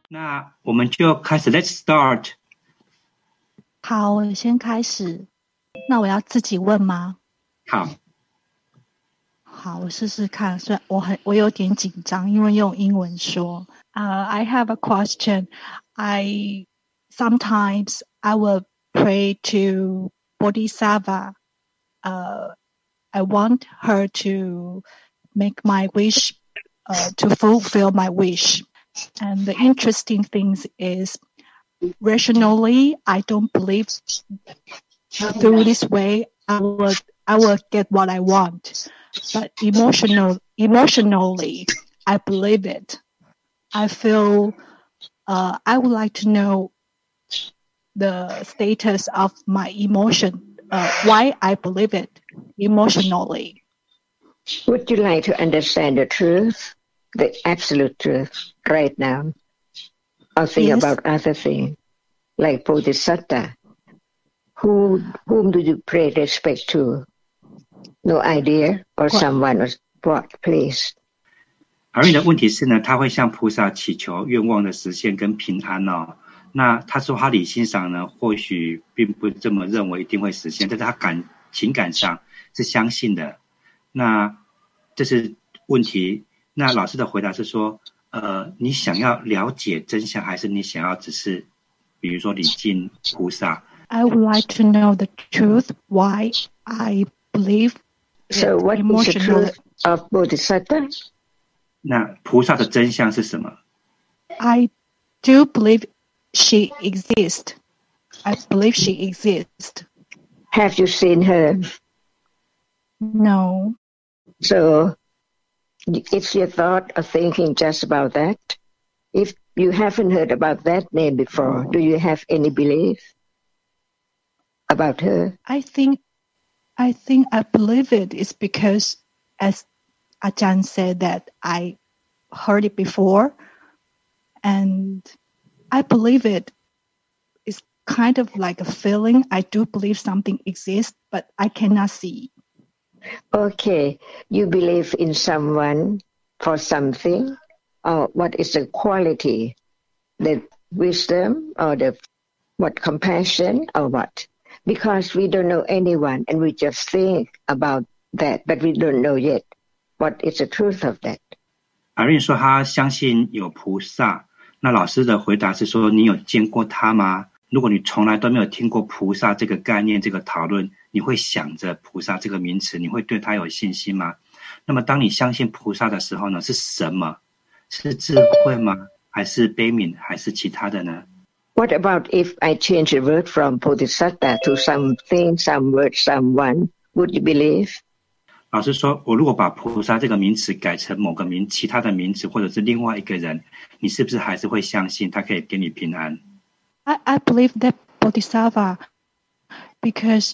那我们就开始 ，Let's start。 好，我先开始。那我要自己问吗？ 好， 好，我试试看。虽然我有点紧张，因为用英文说。I have a question. Sometimes I will pray to Bodhisattva. I want her to make my wish, to fulfill my wish. And the interesting thing is, rationally, I don't believe through this way I will get what I want. But emotionally, I believe it. I feel I would like to know the status of my emotion, why I believe it emotionally. Would you like to understand the truth, the absolute truth right now? Or think about other things, like Bodhisattva? Whom do you pay respect to? No idea? Or someone or what, please? 阿瑞的问题是呢，他会向菩萨祈求愿望的实现跟平安哦。那他说他理性上呢，或许并不这么认为一定会实现，但是他情感上是相信的。那这是问题。那老师的回答是说，你想要了解真相，还是你想要只是，比如说礼敬菩萨 I would like to know the truth, why I believe So what is the truth of Bodhisattva? 那菩萨的真相是什么？ I do believe she exists. I believe she exists. Have you seen her? No. So it's your thought or thinking just about that? If you haven't heard about that name before, do you have any belief about her? I think I believe it is because, as Ajahn said, that I heard it before, and I believe it is kind of like a feeling. I do believe something exists, but I cannot see. Okay, you believe in someone for something, or what is the quality, the wisdom, or the compassion, or what? Because we don't know anyone, and we just think about that, but we don't know yet what is the truth of that. 阿瑞说他相信有菩萨，那老师的回答是说，你有见过他吗？如果你从来都没有听过菩萨这个概念，这个讨论，你会想着菩萨这个名词，你会对他有信心吗？那么当你相信菩萨的时候呢，是什么？是智慧吗？还是悲悯？还是其他的呢？ What about if I change the word from Bodhisattva to something, some word, someone? Would you believe? 老师说，我如果把菩萨这个名词改成某个其他的名词，或者是另外一个人，你是不是还是会相信他可以给你平安？ I believe that Bodhisattva because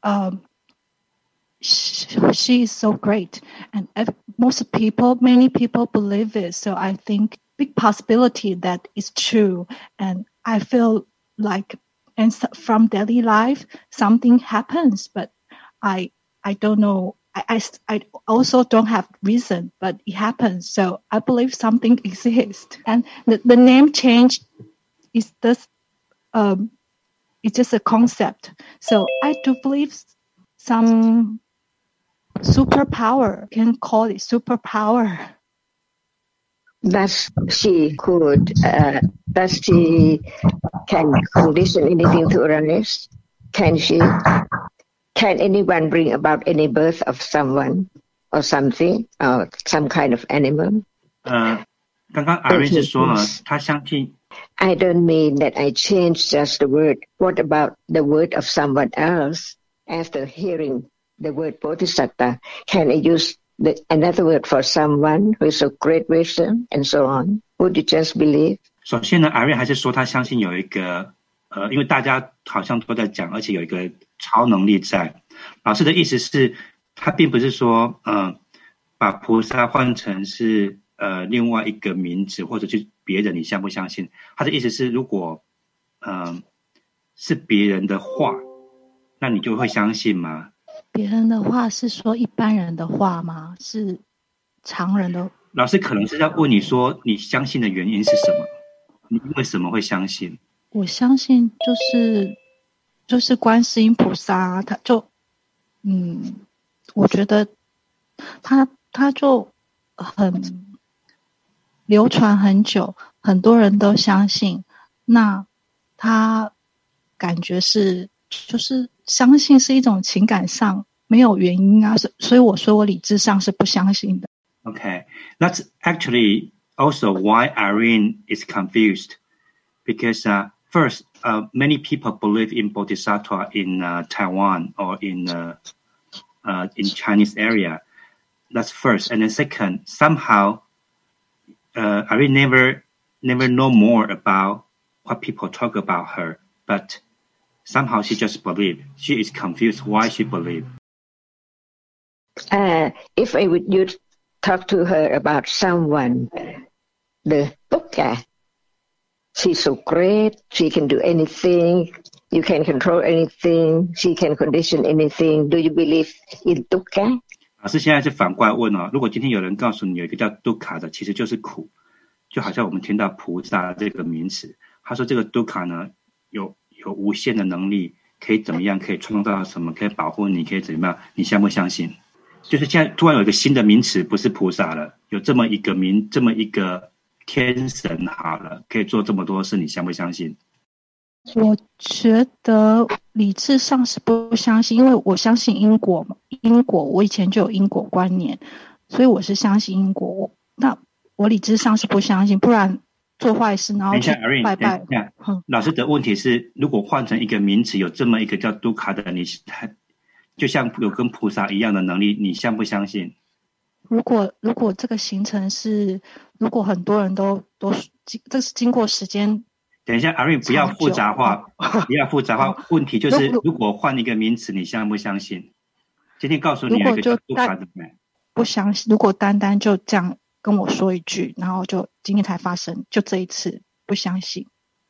she is so great, and many people believe it. So I think big possibility that it's true, and I feel like, and from daily life something happens, but I don't know. I also don't have reason, but it happens. So I believe something exists, and the name change is this. It's just a concept. So I do believe some superpower, can call it superpower. Does she can condition anything to Uranus? Can anyone bring about any birth of someone or something or some kind of animal? 刚刚阿瑞是说呢，他相信。 I don't mean that I changed just the word. What about the word of someone else? After hearing the word Bodhisattva, can I use another word for someone who is of great wisdom and so on? Would you just believe? 首先呢，阿瑞还是说他相信有一个因为大家好像都在讲，而且有一个超能力在。老师的意思是，他并不是说把菩萨换成是另外一个名字，或者是别人，你相不相信？他的意思是，如果是别人的话，那你就会相信吗？ 别人的话是说一般人的话吗？是常人的？ 老师可能是要问你说，你相信的原因是什么？ 你为什么会相信？ 我相信就是观世音菩萨，他就我觉得他就很流传很久，很多人都相信。那他感觉就是相信是一种情感上没有原因啊，所以我说我理智上是不相信的。 Okay, that's actually also why Irene is confused, because first, many people believe in Bodhisattva in Taiwan or in Chinese area. That's first, and then second, somehow Irene never know more about what people talk about her, but somehow she just believe. She is confused why she believe. If I would you talk to her about someone, the Dukkha, she's so great, she can do anything, you can control anything, she can condition anything. Do you believe in Dukkha? 老师现在是反过来问如果今天有人告诉你有一个叫 Dukkha 的，其实就是苦，就好像我们听到菩萨这个名词，他说这个 Dukkha 呢有无限的能力，可以怎么样，可以创造什么，可以保护你，可以怎么样，你相不相信？就是现在突然有一个新的名词，不是菩萨了，有这么一个天神好了，可以做这么多事，你相不相信？ 我觉得理智上是不相信，因为我相信因果嘛，我以前就有因果观念，所以我是相信因果。那我理智上是不相信，不然做坏事然后去拜拜。 老师的问题是，如果换成一个名词，有这么一个叫杜卡的，你就像有跟菩萨一样的能力，你相不相信？ 如果这个行程是，如果很多人都这是经过时间。 等一下 Irene 不要复杂化不要复杂化问题就是如果换一个名词你相不相信？今天告诉你有一个叫杜卡的， 不相信。如果单单就这样跟我说一句，然后就今天才发生，就这一次不相信。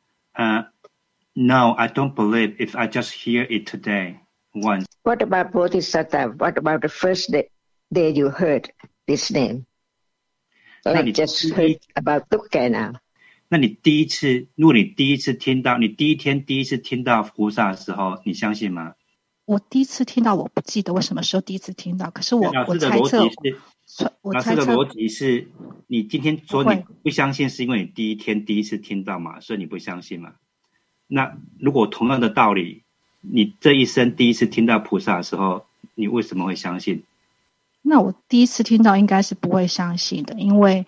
No, I don't believe if I just hear it today once. What about Bodhisattva? What about the first day you heard this name? Like just heard about Dukkha now. 那你第一次，如果你第一次听到，你第一次听到菩萨的时候，你相信吗？ 我第一次听到，我不记得我什么时候第一次听到，可是我猜测， 老师的逻辑是，你今天说你不相信，是因为你第一次听到嘛，所以你不相信嘛？那如果同样的道理，你这一生第一次听到菩萨的时候，你为什么会相信？ 那我第一次听到应该是不会相信的，因为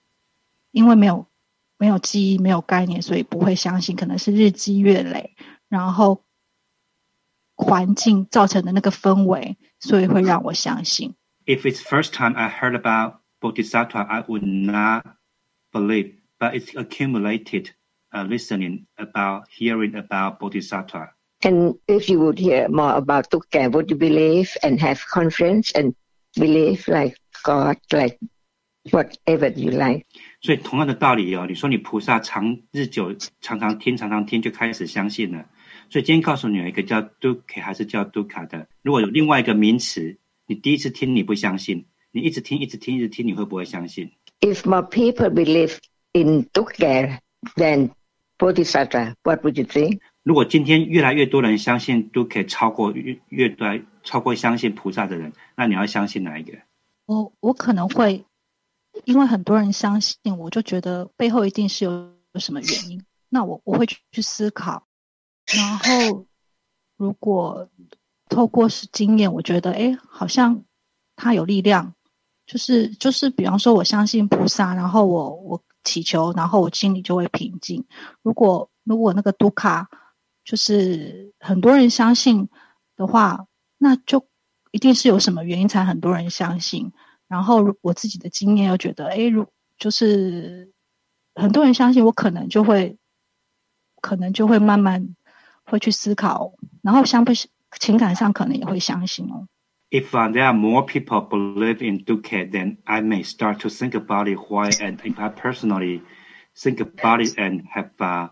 没有记忆，没有概念，所以不会相信，可能是日积月累，然后环境造成的那个氛围，所以会让我相信。 If it's first time I heard about Bodhisattva, I would not believe, but it's accumulated listening about, hearing about Bodhisattva. And if you would hear more about Dukkha, would you believe and have confidence and believe like God, like whatever you like? 所以同样的道理你说你菩萨日久常常听就开始相信了。所以今天告诉你有一个叫 Dukkha 还是叫 Dukkha 的，如果有另外一个名词，你第一次听你不相信，你一直听你会不会相信？ If more people believe in Dukkha than Bodhisattva, what would you think? 如果今天越来越多人相信 Dukkha 超过相信菩萨的人，那你要相信哪一个？ 我可能会因为很多人相信，我就觉得背后一定是有什么原因，那我会去思考，然后如果透过经验，我觉得好像它有力量，就是比方说我相信菩萨，然后我祈求，然后我心里就会平静。如果那个杜卡就是很多人相信的话，那就一定是有什么原因才很多人相信。然后我自己的经验又觉得就是很多人相信，我可能就会慢慢会去思考，然后情感上可能也会相信 If there are more people believe in Dukkha, then I may start to think about it why, and if I personally think about it and have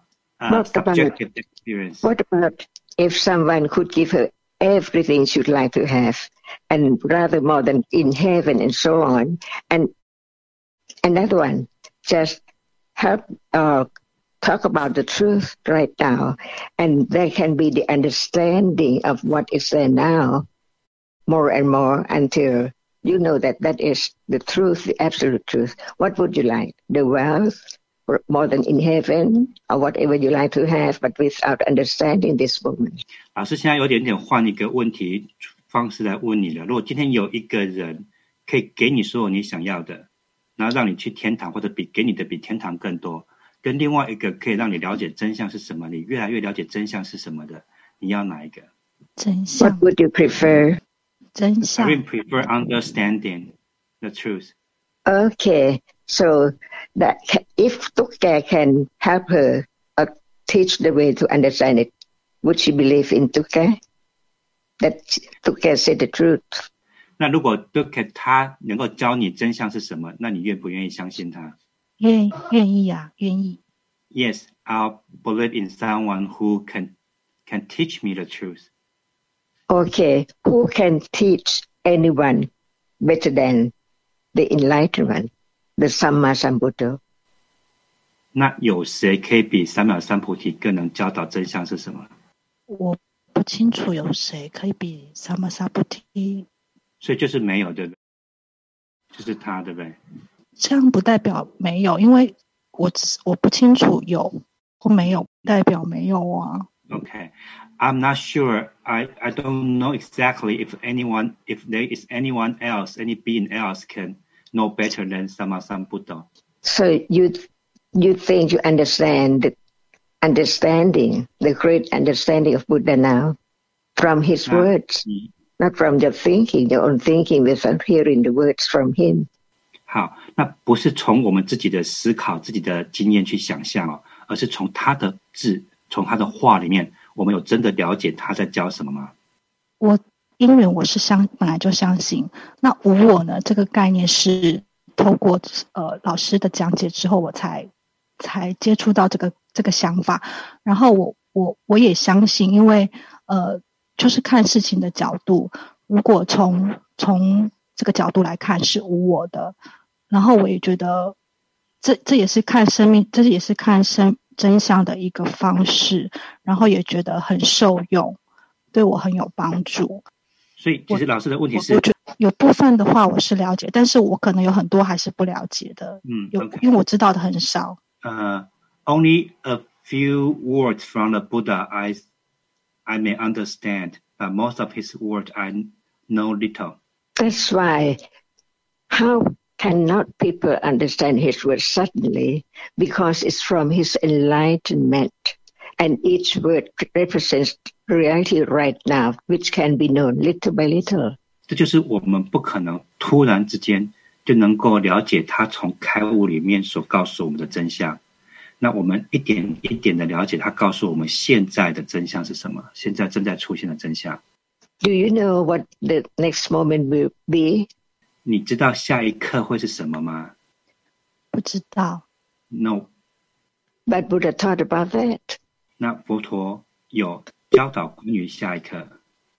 subjective experience. What about if someone could give her everything she'd like to have, and rather more than in heaven and so on, and another one just help talk about the truth right now, and there can be the understanding of what is there now more and more until you know that that is the truth, the absolute truth. What would you like? The wealth, or more than in heaven, or whatever you like to have, but without understanding this moment. 老师现在有点换一个问题方式来问你了。如果今天有一个人可以给你所有你想要的，然后让你去天堂，或者给你的比天堂更多，跟另外一个可以让你了解真相是什么，你越来越了解真相是什么的，你要哪一个？ 真相。 What would you prefer? 真相。 I really prefer understanding the truth. Okay, so that if Tukke can help her or teach the way to understand it, would she believe in Tukke? That Tukke said the truth. 那如果 Tukke 他能够教你真相是什么，那你愿不愿意相信他？ 愿意啊，愿意。 Yes, I'll believe in someone who can teach me the truth. Okay, who can teach anyone better than the enlightenment, the Sammasambuddha? 那有谁可以比三藐三菩提更能教导真相是什么？ 我不清楚有谁可以比萨玛萨菩提， 所以就是没有，对不对？就是他，对不对？ 这样不代表没有，因为我不清楚有或没有，代表没有啊。 Okay, I'm not sure. I don't know exactly if there is anyone else, any being else can know better than Sammasambuddha. So you think you understand the understanding, the great understanding of Buddha now from his words, not from your thinking, your own thinking without hearing the words from him. 好，那不是从我们自己的思考、自己的经验去想象哦，而是从他的字、从他的话里面，我们有真的了解他在教什么吗？ 因为我是本来就相信，那无我呢？这个概念是透过老师的讲解之后，我才接触到这个想法。然后我也相信，因为就是看事情的角度，如果从这个角度来看是无我的，然后我也觉得这也是看生命，这也是看真相的一个方式，然后也觉得很受用，对我很有帮助。 所以其实老师的问题是， 我觉得有部分的话我是了解，但是我可能有很多还是不了解的。 Okay. 因为我知道的很少。 Only a few words from the Buddha I may understand, but most of his words I know little. That's why how cannot people understand his words suddenly? Because it's from his enlightenment, and each word represents reality right now, which can be known little by little. 这就是我们不可能突然之间就能够了解他从开悟里面所告诉我们的真相。那我们一点一点的了解他告诉我们现在的真相是什么，现在正在出现的真相。 Do you know what the next moment will be? 你知道下一刻会是什么吗？ 不知道。 No. But Buddha taught about that. 那佛陀有教导关于下一刻。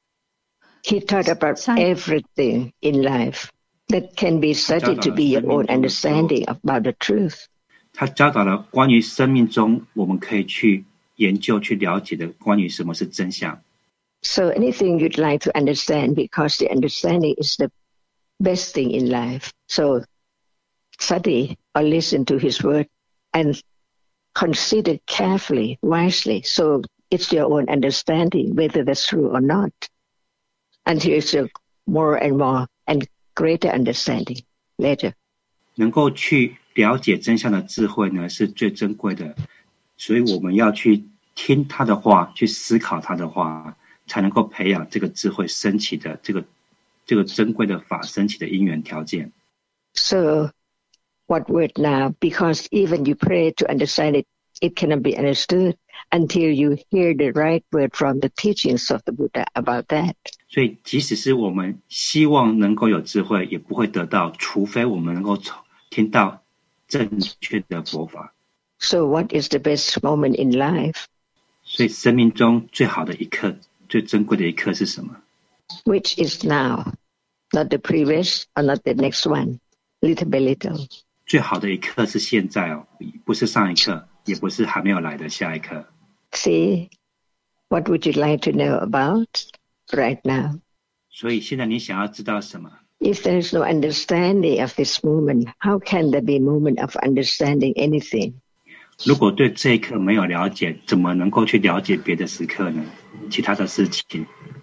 He taught about everything in life that can be studied to be your own understanding about the truth. 他教导了关于生命中我们可以去研究、去了解的关于什么是真相。 So anything you'd like to understand, because the understanding is the best thing in life. So study or listen to his word and consider carefully, wisely. So it's your own understanding, whether that's true or not, until it's a more and more and greater understanding later. 能够去了解真相的智慧呢，是最珍贵的，所以我们要去听他的话，去思考他的话，才能够培养这个智慧升起的这个珍贵的法升起的因缘条件。 So what word now? Because even you pray to understand it, it cannot be understood until you hear the right word from the teachings of the Buddha about that. 所以即使是我们希望能够有智慧，也不会得到，除非我们能够听到正确的佛法。 So what is the best moment in life? 所以生命中最好的一刻，最珍贵的一刻是什么？ Which is now, not the previous or not the next one, little by little. 最好的一刻是现在哦，不是上一刻， 也不是还没有来的下一刻。 See, what would you like to know about right now? 所以现在你想要知道什么？ If there is no understanding of this moment, how can there be a moment of understanding anything? 如果对这一刻没有了解，怎么能够去了解别的时刻呢？其他的事情。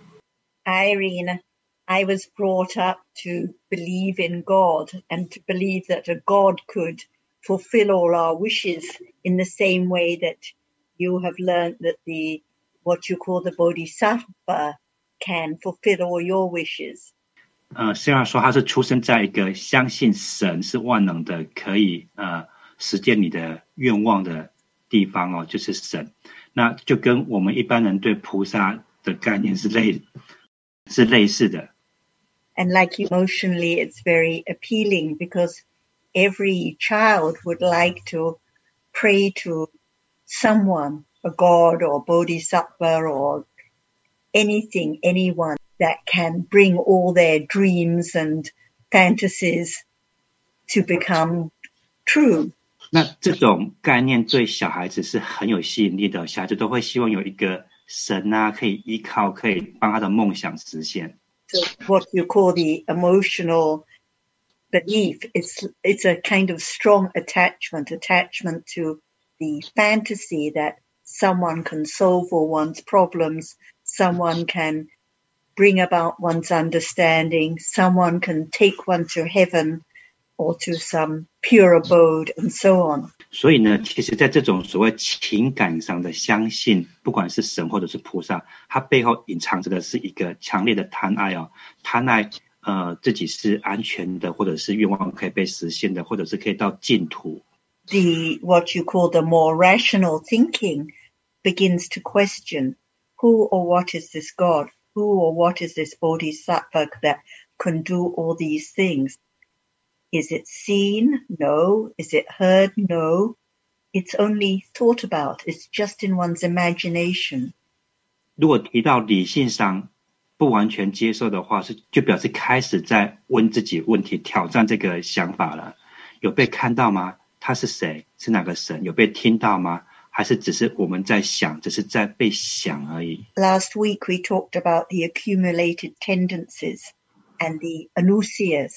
Irene, I was brought up to believe in God and to believe that a God could fulfill all our wishes in the same way that you have learned that what you call the Bodhisattva can fulfill all your wishes. 虽然说他是出生在一个相信神是万能的，可以实现你的愿望的地方哦，就是神。那就跟我们一般人对菩萨的概念是类似的。 And like emotionally, it's very appealing because every child would like to pray to someone, a god or bodhisattva or anything, anyone that can bring all their dreams and fantasies to become true. 那这种概念对小孩子是很有吸引力的，小孩子都会希望有一个神啊，可以依靠，可以帮他的梦想实现。 So what you call the emotional belief, it's a kind of strong attachment to the fantasy that someone can solve all one's problems, someone can bring about one's understanding, someone can take one to heaven or to some pure abode and so on. 所以呢，其实在这种所谓情感上的相信，不管是神或者是菩萨，它背后隐藏着的是一个强烈的贪爱哦，贪爱自己是安全的，或者是愿望可以被实现的，或者是可以到净土。 What you call the more rational thinking begins to question who or what is this God? Who or what is this bodhisattva that can do all these things? Is it seen? No. Is it heard? No. It's only thought about. It's just in one's imagination. 如果提到理性上不完全接受的话，就表示开始在问自己问题，挑战这个想法了。有被看到吗？他是谁？是哪个神？有被听到吗？还是只是我们在想，只是在被想而已？ Last week we talked about the accumulated tendencies and the anusias,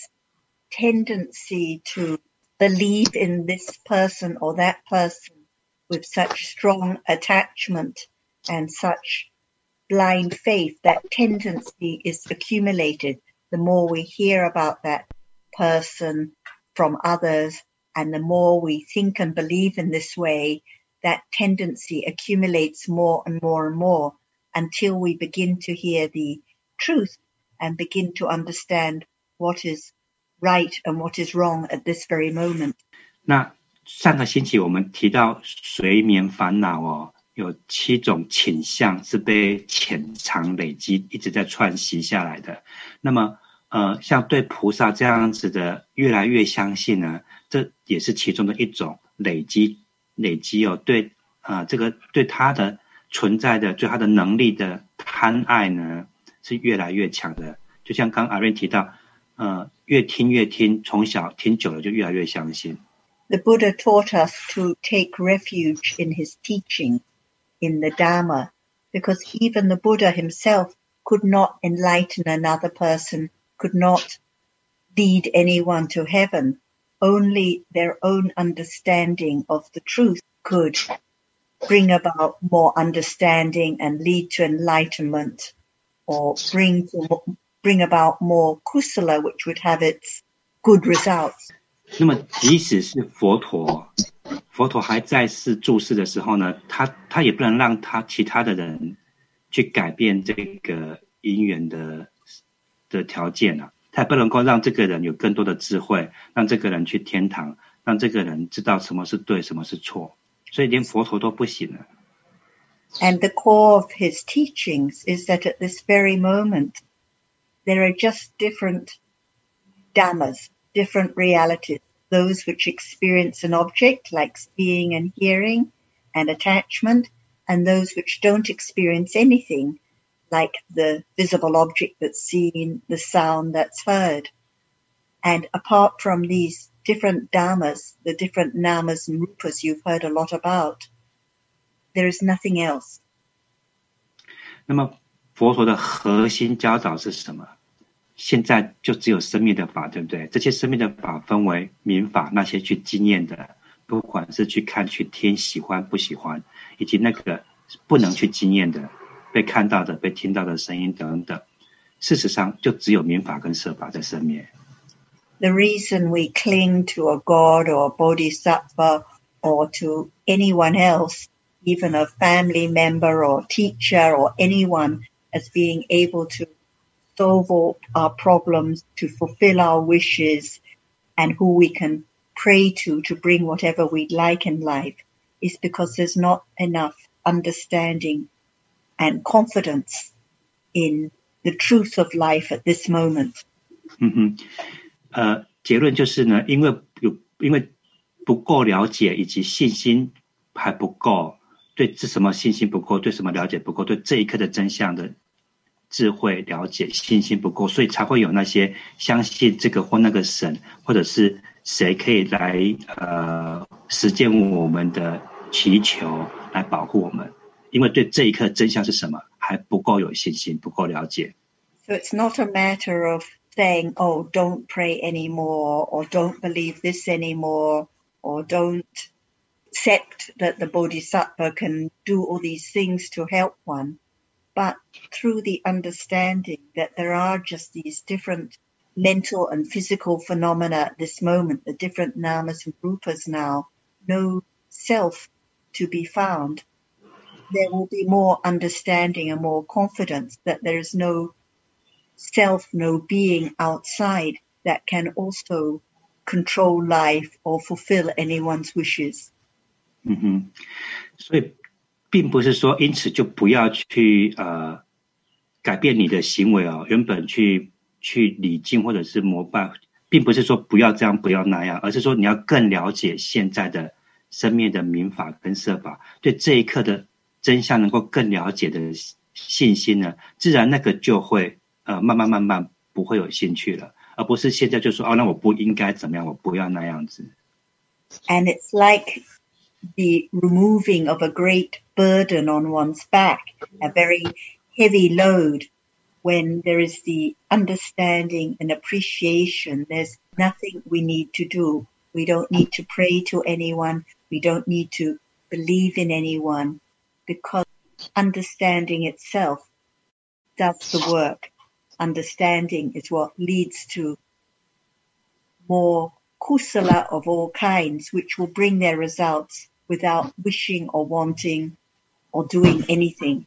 tendency to believe in this person or that person with such strong attachment and such blind faith. That tendency is accumulated the more we hear about that person from others, and the more we think and believe in this way, that tendency accumulates more and more and more until we begin to hear the truth and begin to understand what is right and what is wrong at this very moment. 那上个星期我们提到睡眠烦恼哦，有7种倾向是被潜藏累积一直在串习下来的。那么像对菩萨这样子的越来越相信呢，这也是其中的一种累积哦，对这个对他的存在的，对他的能力的贪爱呢是越来越强的。就像刚Irene提到，越听，从小听久了就越来越相信。 The Buddha taught us to take refuge in his teaching, in the Dhamma, because even the Buddha himself could not enlighten another person, could not lead anyone to heaven. Only their own understanding of the truth could bring about more understanding and lead to enlightenment, or bring about more kusala, which would have its good results. 那么即使是佛陀还在世住世的时候呢，他也不能让其他的人去改变这个因缘的条件啊，他也不能够让这个人有更多的智慧，让这个人去天堂，让这个人知道什么是对，什么是错，所以连佛陀都不行了。 And the core of his teachings is that at this very moment, there are just different dhammas, different realities, those which experience an object like seeing and hearing and attachment, and those which don't experience anything like the visible object that's seen, the sound that's heard. And apart from these different dharmas, the different namas and rupas you've heard a lot about. There is nothing else. 那么佛陀的核心教导是什么？现在就只有生灭的法，对不对？这些生灭的法分为明法，那些去经验的，不管是去看、去听、喜欢不喜欢，以及那个不能去经验的、被看到的、被听到的声音等等。事实上，就只有明法跟色法在生灭。 The reason we cling to a god or a bodhisattva or to anyone else, even a family member or teacher or anyone, as being able to solve all our problems, to fulfill our wishes, and who we can pray to bring whatever we'd like in life, is because there's not enough understanding and confidence in the truth of life at this moment. 结论就是呢，因为不够了解，以及信心还不够，对这什么信心不够，对什么了解不够，对这一刻的真相的智慧了解信心不够，所以才会有那些相信这个或那个神，或者是谁可以来实践我们的祈求来保护我们，因为对这一刻真相是什么还不够有信心，不够了解。 So it's not a matter of saying, oh, don't pray anymore, or don't believe this anymore, or don't accept that the bodhisattva can do all these things to help one. But through the understanding that there are just these different mental and physical phenomena at this moment, the different namas and rupas now, no self to be found, there will be more understanding and more confidence that there is no self, no being outside that can also control life or fulfill anyone's wishes. 所以并不是说因此就不要去改变你的行为哦，原本去礼敬或者是膜拜，并不是说不要这样不要那样，而是说你要更了解现在的生灭的明法跟色法，对这一刻的真相能够更了解的信心呢，自然那个就会慢慢不会有兴趣了，而不是现在就说那我不应该怎么样，我不要那样子。 And it's like the removing of a great burden on one's back, a very heavy load. When there is the understanding and appreciation, there's nothing we need to do. We don't need to pray to anyone. We don't need to believe in anyone, because understanding itself does the work. Understanding is what leads to more kusala of all kinds, which will bring their results without wishing or wanting or doing anything.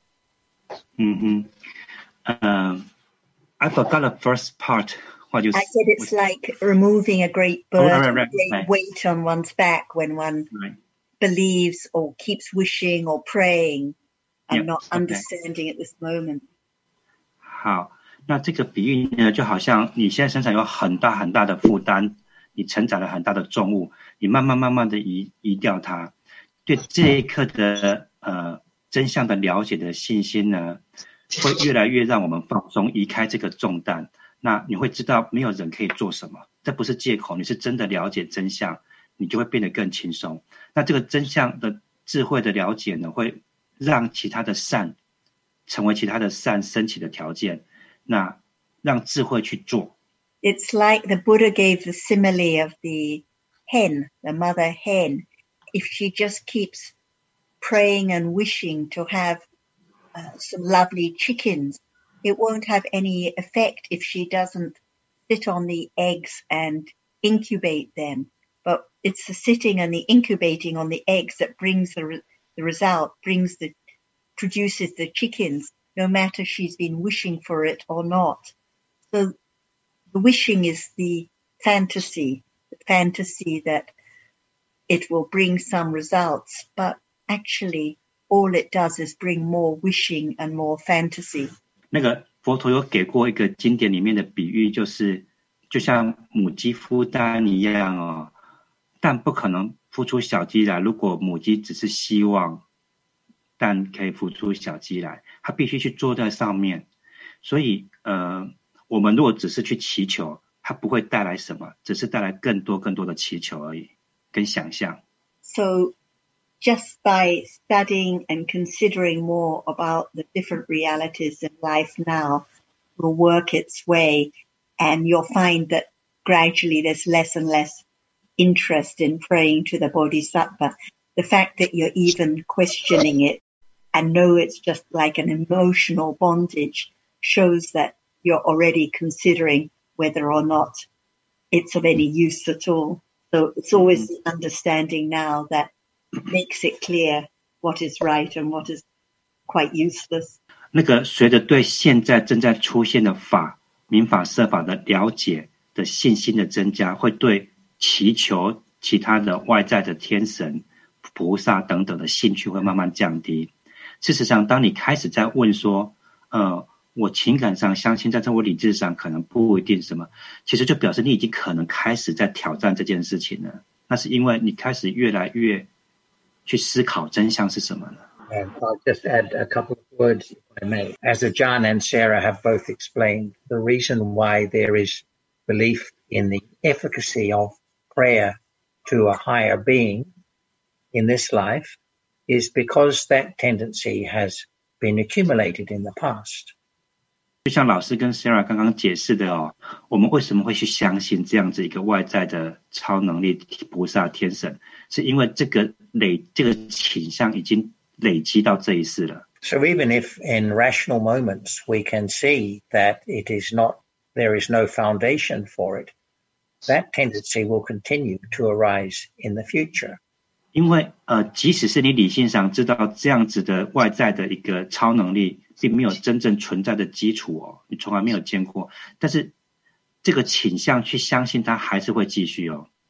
I forgot the first part. What you I said it's like removing a great burden, right. weight on one's back when one believes or keeps wishing or praying and not understanding at this moment. 好，那这个比喻呢，就好像你现在身上有很大很大的负担，你承载了很大的重物，你慢慢的移掉它，对这一刻的真相的了解的信心呢，会越来越让我们放松，移开这个重担。那你会知道没有人可以做什么，这不是借口，你是真的了解真相，你就会变得更轻松。那这个真相的智慧的了解呢，会让其他的善成为其他的善升起的条件，那让智慧去做。 It's like the Buddha gave the simile of the hen, the mother hen. If she just keeps praying and wishing to have some lovely chickens, it won't have any effect if she doesn't sit on the eggs and incubate them. But it's the sitting and the incubating on the eggs that brings the result, produces the chickens, no matter she's been wishing for it or not. So the wishing is the fantasy that it will bring some results, but actually all it does is bring more wishing and more fantasy. 那个佛陀有给过一个经典里面的比喻，就是就像母鸡孵蛋一样哦，蛋不可能孵出小鸡来，如果母鸡只是希望蛋可以孵出小鸡来，它必须去坐在上面。所以我们如果只是去祈求， 它不会带来什么，只是带来更多的祈求而已，跟想象。 So just by studying and considering more about the different realities in life now will work its way, and you'll find that gradually there's less and less interest in praying to the Bodhisattva. The fact that you're even questioning it and know it's just like an emotional bondage shows that you're already considering whether or not it's of any use at all. So it's always the understanding now that makes it clear what is right and what is quite useless. 那个随着对现在正在出现的法、民法、摄法的了解的信心的增加，会对祈求其他的外在的天神、菩萨等等的兴趣会慢慢降低。事实上，当你开始在问说，我情感上相信，但是我理智上可能不一定什么，其实就表示你已经可能开始在挑战这件事情了。那是因为你开始越来越去思考真相是什么了。 And I'll just add a couple of words, if I may. As Ajahn and Sarah have both explained, the reason why there is belief in the efficacy of prayer to a higher being in this life is because that tendency has been accumulated in the past. 就像老师跟 Sarah 刚刚解释的我们为什么会去相信这样子一个外在的超能力菩萨天神，是因为这个倾向已经累积到这一世了。 So even if in rational moments we can see that there is no foundation for it, that tendency will continue to arise in the future. 因为即使是你理性上知道这样子的外在的一个超能力并没有真正存在的基础你从来没有见过，但是这个倾向去相信它还是会继续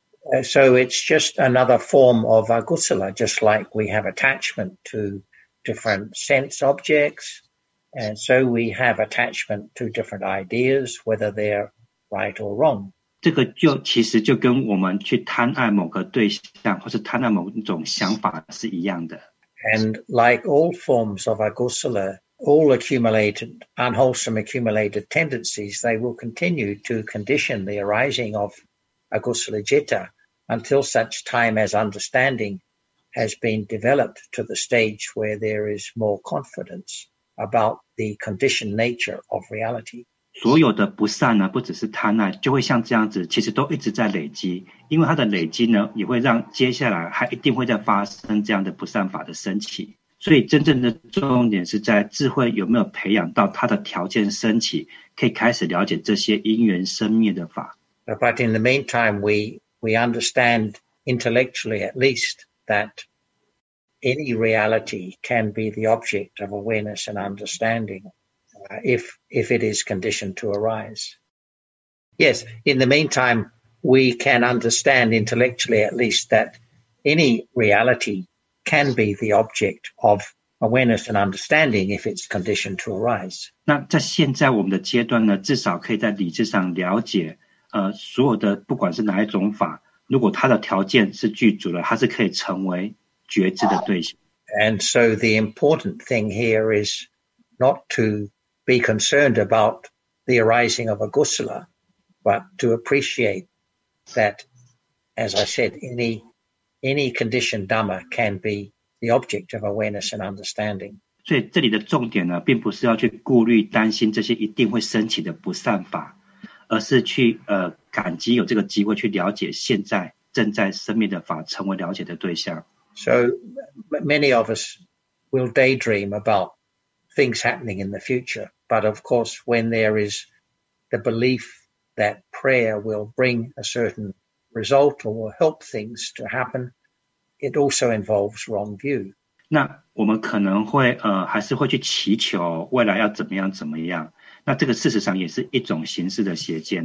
So it's just another form of agusala, just like we have attachment to different sense objects, and so we have attachment to different ideas, whether they're right or wrong. 这个其实就跟我们去贪爱某个对象或是贪爱某种想法是一样的。 And like all forms of agusala, all unwholesome accumulated tendencies, they will continue to condition the arising of agusala citta until such time as understanding has been developed to the stage where there is more confidence about the conditioned nature of reality. 所有的不善呢，不只是贪爱，就会像这样子，其实都一直在累积，因为它的累积呢，也会让接下来还一定会再发生这样的不善法的升起。所以真正的重点是在智慧有没有培养到它的条件升起，可以开始了解这些因缘生灭的法。 But in the meantime, we understand intellectually at least that any reality can be the object of awareness and understanding. If it is conditioned to arise. Yes, in the meantime, we can understand intellectually at least that any reality can be the object of awareness and understanding if it's conditioned to arise. 那在现在我们的阶段呢，至少可以在理智上了解，所有的不管是哪一种法，如果它的条件是具足了，它是可以成为觉知的对象。 And so the important thing here is not to be concerned about the arising of agusala, but to appreciate that, as I said, any conditioned Dhamma can be the object of awareness and understanding. 所以这里的重点呢，并不是要去顾虑担心这些一定会升起的不善法，而是去感激有这个机会去了解现在正在生灭的法，成为了解的对象。 So many of us will daydream about things happening in the future. But of course, when there is the belief that prayer will bring a certain result or will help things to happen, it also involves wrong view. 那我们可能会还是会去祈求未来要怎么样，那这个事实上也是一种形式的邪见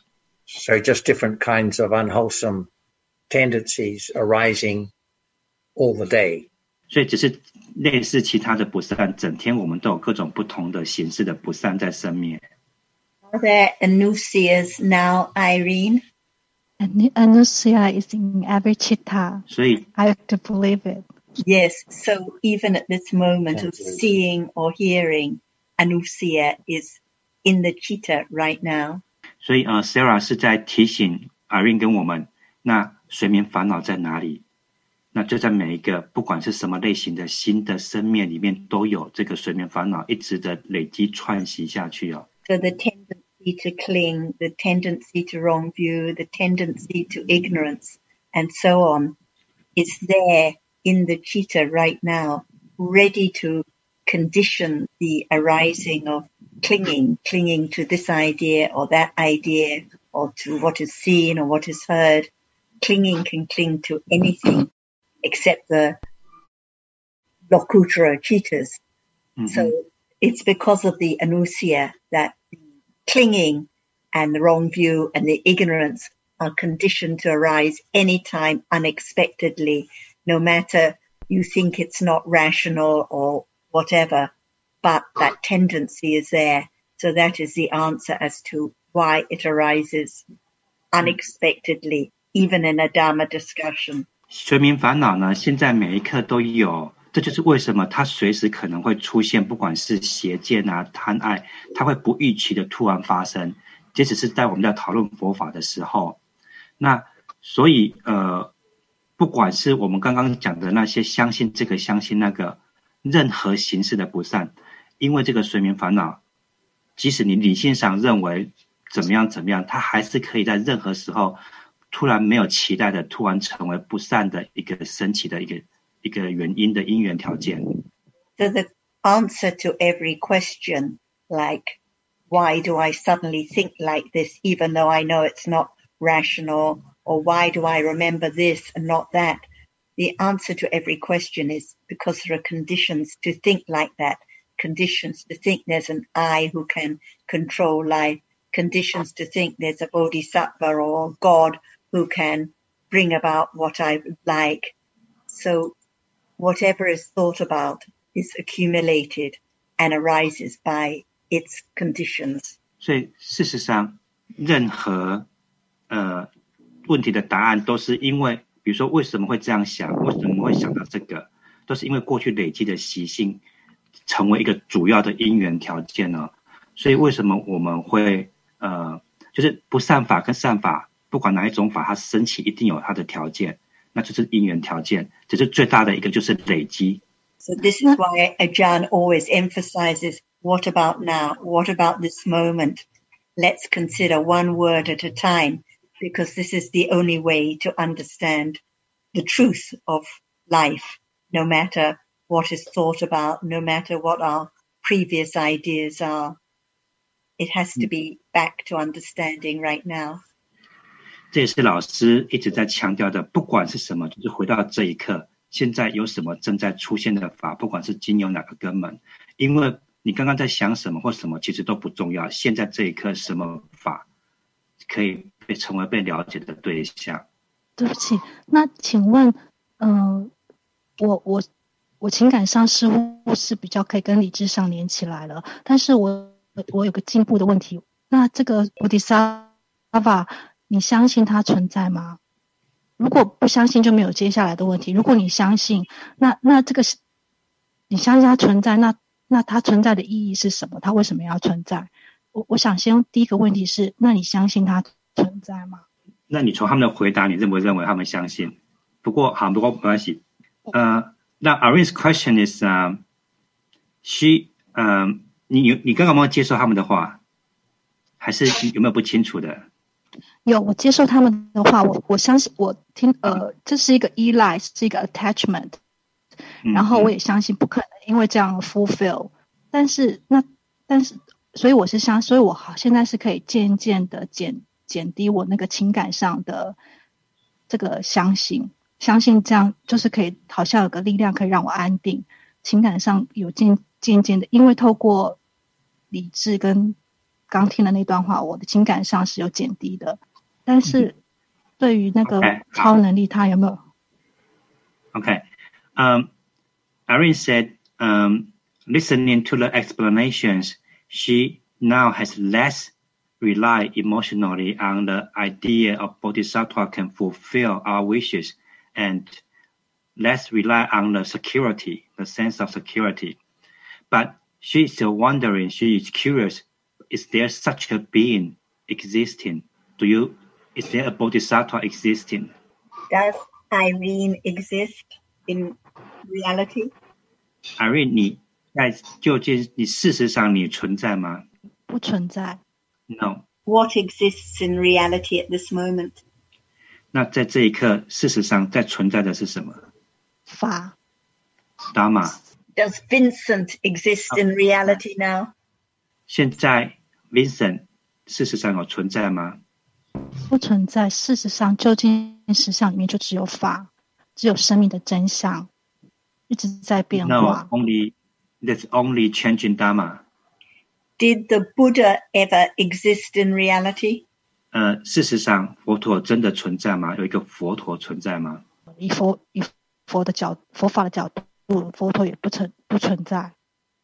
So just different kinds of unwholesome tendencies arising all the day. 所以只是类似其他的不善，整天我们都有各种不同的形式的不善在生灭。 Are there anusias now, Irene? Anusia is in every chitta. 所以 I have to believe it. Yes, so even at this moment of seeing or hearing, anusia is in the chitta right now. 所以Sarah 是在提醒 Irene 跟我们，那睡眠烦恼在哪里？那就在每一个不管是什么类型的新的生命里面都有这个睡眠烦恼一直的累积串习下去哦。 So the tendency to cling, the tendency to wrong view, the tendency to ignorance, and so on is there in the chitta right now, ready to condition the arising of clinging to this idea or that idea or to what is seen or what is heard. Clinging can cling to anything except the Lokuttara chittas. Mm-hmm. So it's because of the anusia that the clinging and the wrong view and the ignorance are conditioned to arise anytime unexpectedly, no matter you think it's not rational or whatever, but that tendency is there. So that is the answer as to why it arises unexpectedly, even in a Dharma discussion. 睡眠烦恼呢，现在每一刻都有，这就是为什么它随时可能会出现，不管是邪见啊、贪爱，它会不预期的突然发生。即使是在我们在讨论佛法的时候，那所以不管是我们刚刚讲的那些相信这个相信那个，任何形式的不善，因为这个睡眠烦恼，即使你理性上认为怎么样怎么样，它还是可以在任何时候突然没有期待的突然成为不善的一个升起的一个原因的因缘条件。 So the answer to every question, like why do I suddenly think like this even though I know it's not rational, or why do I remember this and not that? The answer to every question is because there are conditions to think like that, conditions to think there's an I who can control life, conditions to think there's a bodhisattva or God who can bring about what I like. So whatever is thought about is accumulated and arises by its conditions. 所以事实上任何问题的答案都是因为，比如说为什么会这样想，为什么会想到这个，都是因为过去累积的习性成为一个主要的因缘条件呢。所以为什么我们会就是不善法跟善法，不管哪一种法它升起一定有它的条件，那就是因缘条件，只是最大的一个就是累积。 So this is why Ajahn always emphasizes, what about now? What about this moment? Let's consider one word at a time, because this is the only way to understand the truth of life, no matter what is thought about, no matter what our previous ideas are. It has to be back to understanding right now. 这也是老师一直在强调的，不管是什么，就是回到这一刻，现在有什么正在出现的法，不管是经由哪个根本，因为你刚刚在想什么或什么其实都不重要，现在这一刻什么法可以成为被了解的对象。 对不起，那请问我情感上似乎是比较可以跟理智上连起来了，但是我有个进步的问题，那这个菩提萨埵你相信它存在吗？如果不相信就没有接下来的问题，如果你相信，那这个你相信它存在，那它存在的意义是什么？它为什么要存在？我想先第一个问题是，那你相信它存在吗？ 那你从他们的回答，你认不认为他们相信？不过没关系。那 Irene's question is,你刚刚有没有接受他们的话？还是有没有不清楚的？ 有，我接受他们的话，我相信，我听，这是一个依赖，是一个 attachment，然后我也相信不可能因为这样 fulfill，但是，所以我现在是可以渐渐的减低我那个情感上的这个相信这样就是可以，好像有个力量可以让我安定，情感上有渐渐的，因为透过理智跟刚听的那段话，我的情感上是有减低的，但是对于那个超能力，它有没有 ？Okay. Irene said, listening to the explanations, she now has less rely emotionally on the idea of bodhisattva can fulfill our wishes, and less rely on the security, the sense of security. But she is still wondering, she is curious, is there such a being existing? Is there a bodhisattva existing? Does Irene exist in reality? Irene, 你在究竟你事实上你存在吗？ 不存在。 No. What exists in reality at this moment? 那在这一刻，事实上在存在的是什么？ 法。 Dharma. Does Vincent exist in reality now? 现在 Vincent 事实上有存在吗？ 不存在。事实上，究竟实相里面就只有法，只有生命的真相，一直在变化。 No, that's only changing Dharma. Did the Buddha ever exist in reality? 事实上，佛陀真的存在吗？有一个佛陀存在吗？ 以佛法的角度，佛陀也不存在。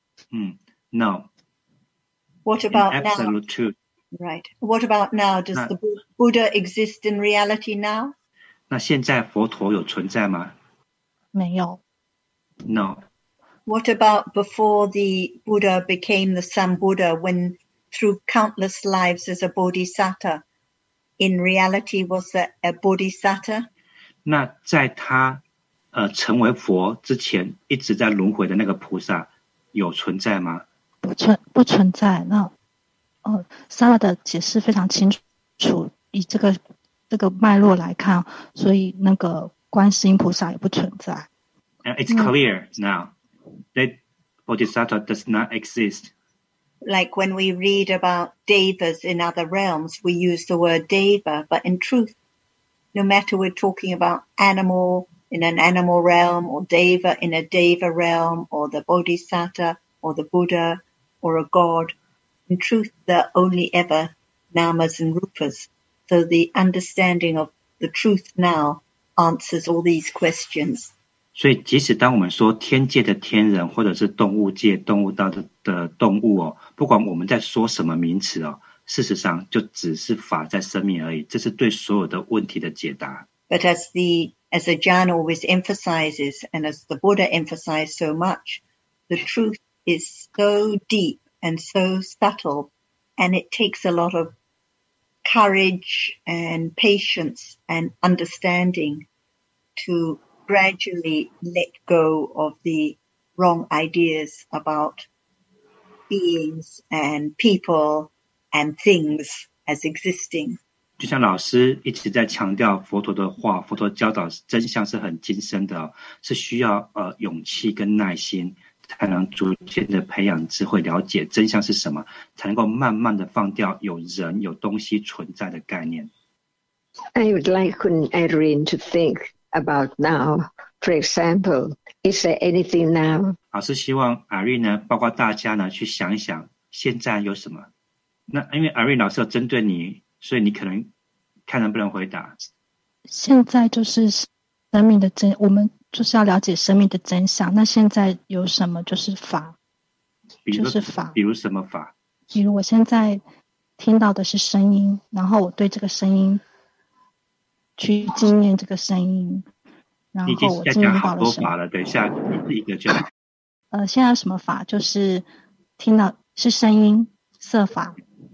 No. What about in absolute truth. Right. What about now? Does the Buddha exist in reality now? 那现在佛陀有存在吗？ 没有。 No. What about before the Buddha became the Sambuddha, when through countless lives as a bodhisattva, in reality was that a bodhisattva? 那在他成为佛之前，一直在轮回的那个菩萨有存在吗？ 不存在。那萨拉的解释非常清楚，以这个脉络来看，所以那个观世音菩萨也不存在。 It's clear now that Bodhisattva does not exist. Like when we read about devas in other realms, we use the word deva, but in truth, no matter we're talking about animal in an animal realm, or deva in a deva realm, or the Bodhisattva, or the Buddha, or a god, in truth, they're only ever namas and rupas. So the understanding of the truth now answers all these questions. 所以即使当我们说天界的天人，或者是动物界动物道的动物不管我们在说什么名词事实上就只是法在生命而已，这是对所有的问题的解答。 But as Ajahn always emphasizes, and as the Buddha emphasized so much, the truth is so deep and so subtle, and it takes a lot of courage and patience and understanding to gradually let go of the wrong ideas about beings and people and things as existing. 就像老师一直在强调佛陀的话，佛陀教导真相是很精深的是需要勇气跟耐心，才能逐渐的培养智慧，了解真相是什么，才能够慢慢的放掉有人有东西存在的概念。 I would like Irene to think about now. For example, is there anything now? 老师希望 Irene 呢，包括大家呢，去想一想现在有什么。那因为 Irene 老师有针对你，所以你可能看能不能回答。 现在就是生命的我们就是要了解生命的真相。那现在有什么就是法，就是法。 比如什么法？ 比如我现在听到的是声音，然后我对这个声音去经验这个声音，然后我经验到了什么？ 了，等一下一个就好。 现在有什么法？就是听到是声音色法。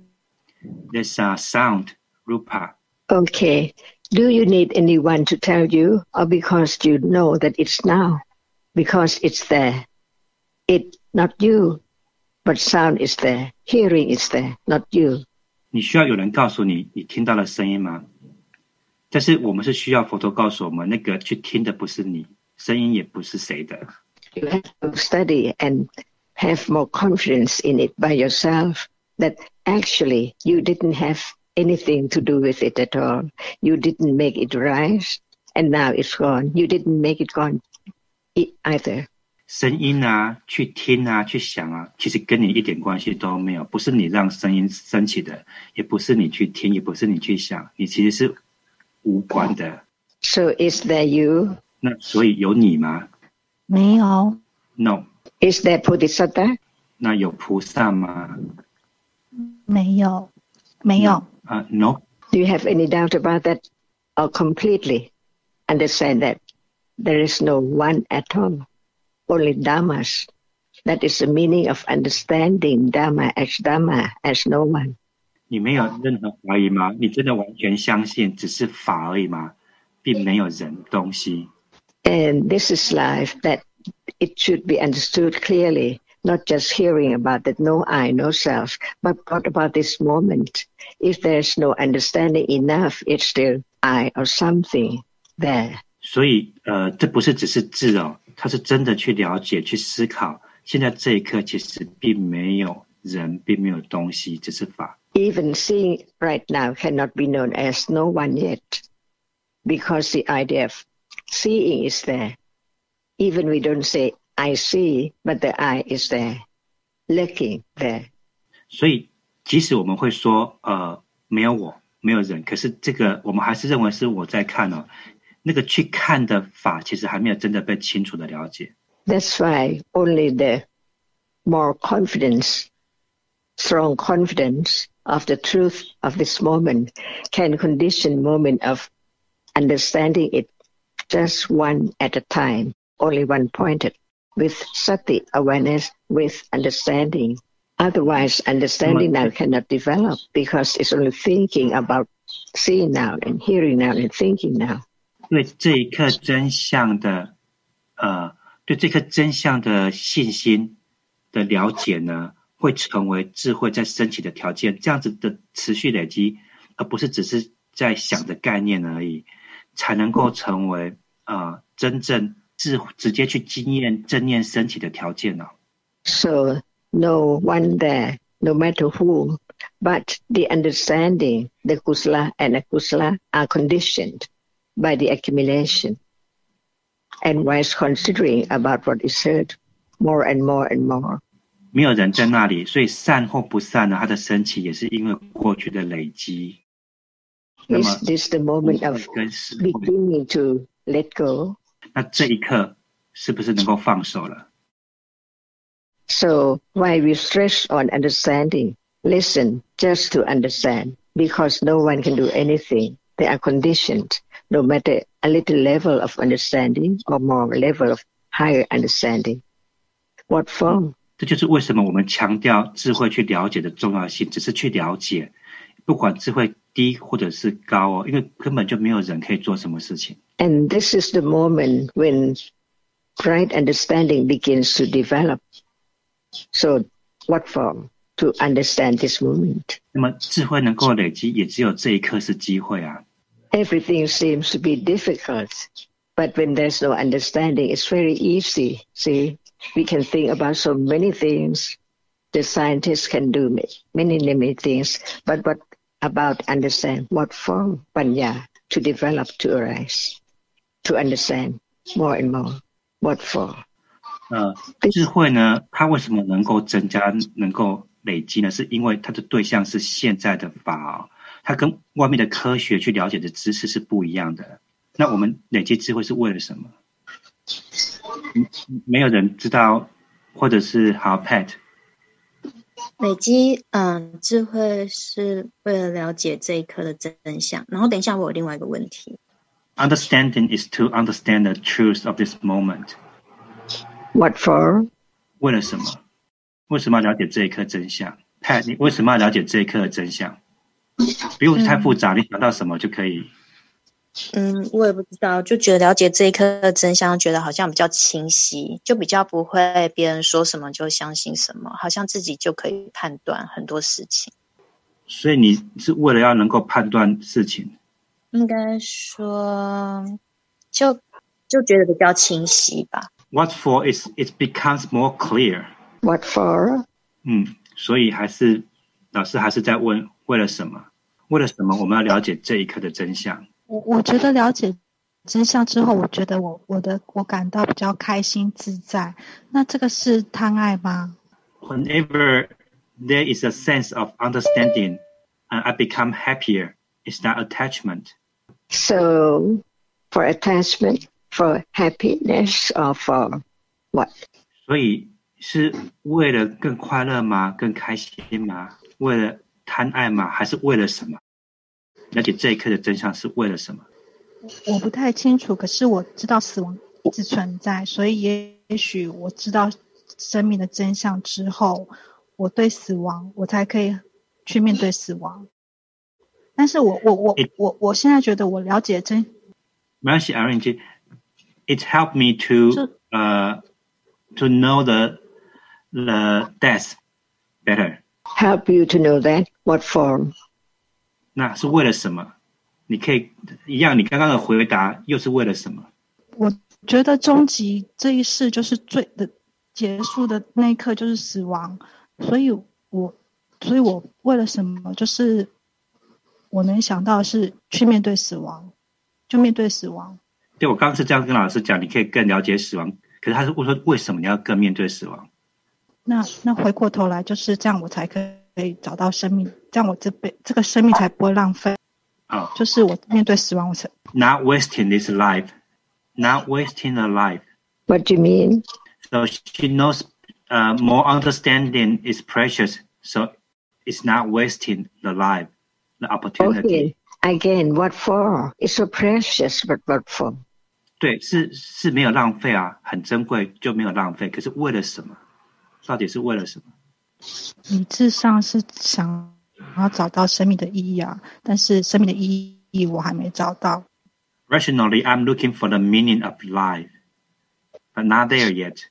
There's a sound, rupa. Okay. Do you need anyone to tell you, or because you know that it's now? Because it's there. It, not you, but sound is there. Hearing is there, not you. 你需要有人告诉你，你听到了声音吗？但是我们是需要佛陀告诉我们，那个去听的不是你，声音也不是谁的。 You have to study and have more confidence in it by yourself, that actually you didn't have anything to do with it at all. You didn't make it rise, and now it's gone. You didn't make it gone either. 声音啊，去听啊，去想啊，其实跟你一点关系都没有，不是你让声音升起的，也不是你去听，也不是你去想，你其实是无关的。 So is there you? 那所以有你吗？ 没有。 No. Is there Bodhisattva? 那有菩萨吗？ 没有，没有。 No. Do you have any doubt about that, or completely understand that there is no one at all, only Dhammas? That is the meaning of understanding Dhamma as no one. 你没有任何怀疑吗？你真的完全相信只是法而已吗？并没有人东西。 And this is life, that it should be understood clearly, not just hearing about that no I, no self, but what about this moment? If there's no understanding enough, it's still I or something there. 所以这不是只是字哦，它是真的去了解去思考，现在这一刻其实并没有人，并没有东西，只是法。 Even seeing right now cannot be known as no one yet, because the idea of seeing is there. Even we don't say I see, but the I is there, looking there. 所以即使我们会说没有我，没有人，可是这个我们还是认为是我在看哦。那个去看的法其实还没有真的被清楚的了解。 That's why only the more confidence, strong confidence of the truth of this moment can condition moment of understanding it just one at a time, only one pointed, with sati, awareness, with understanding. Otherwise, understanding now cannot develop because it's only thinking about seeing now and hearing now and thinking now. 对这一刻真相的对这颗真相的信心的了解呢，会成为智慧在升起的条件。这样子的持续累积，而不是只是在想的概念而已，才能够成为真正直接去经验正念升起的条件呢。 So no one there, no matter who, but the understanding, the kusala and akusala are conditioned by the accumulation, and wise considering about what is heard more and more and more. 没有人在那里，所以善或不善呢，它的升起也是因为过去的累积。 Is this the moment of beginning to let go? 那这一刻是不是能够放手了？ So why we stress on understanding? Listen just to understand, because no one can do anything. They are conditioned, no matter a little level of understanding or more level of higher understanding. What form? 这就是为什么我们强调智慧去了解的重要性，只是去了解，不管智慧低或者是高哦，因为根本就没有人可以做什么事情。 And this is the moment when right understanding begins to develop. So what form to understand this moment? 那么智慧能够累积，也只有这一刻是机会啊。 Everything seems to be difficult, but when there's no understanding, it's very easy. See, we can think about so many things. The scientists can do many things, but what about understand what form panya to develop, to arise, to understand more and more? What form? 智慧呢，它为什么能够增加，能够累积呢？是因为它的对象是现在的法它跟外面的科学去了解的知识是不一样的。那我们累积智慧是为了什么？没有人知道，或者是好 Pat。 累积智慧是为了了解这一刻的真相。然后等一下我有另外一个问题。 Understanding is to understand the truth of this moment. What for? 为了什么？为什么要了解这一刻真相？ Pat， 你为什么要了解这一刻的真相？不用太复杂，你想到什么就可以。 我也不知道，就觉得了解这一刻的真相，觉得好像比较清晰，就比较不会别人说什么就相信什么，好像自己就可以判断很多事情。 所以你是为了要能够判断事情？ 应该说，就觉得比较清晰吧。 What for is it becomes more clear. What for? 所以老师还是在问为了什么？为了什么我们要了解这一刻的真相？ 我觉得了解真相之后，我觉得我感到比较开心自在。那这个是贪爱吗？ Whenever there is a sense of understanding and I become happier, is that attachment? So, for attachment, for happiness, or for what? 所以是为了更快乐吗？更开心吗？为了贪爱吗？还是为了什么？了解这一刻的真相是为了什么？ 我不太清楚，可是我知道死亡一直存在，所以也许我知道生命的真相之后，我对死亡我才可以去面对死亡。但是我现在觉得我了解真， 没关系 Irene, it helped me to know the death better. Help you to know that? What form? 那是为了什么？你可以一样，你刚刚的回答又是为了什么？ 我觉得终极这一世就是最的结束的那一刻就是死亡，所以我为了什么？就是我能想到的是去面对死亡，就面对死亡。 对，我刚刚是这样跟老师讲，你可以更了解死亡。可是他是问说，为什么你要更面对死亡？ 那回过头来就是这样，我才可以找到生命，这样我这个生命才不会浪费。就是我面对死亡，我才 Not wasting this life, not wasting the life. What do you mean? So she knows more understanding is precious, so it's not wasting the life, the opportunity. Okay. Again, what for? It's so precious, but what for? 对，是没有浪费啊，很珍贵就没有浪费。可是为了什么？到底是为了什么？ 理智上是想要找到生命的意义啊，但是生命的意义我还没找到。 Rationally, I'm looking for the meaning of life, but not there yet.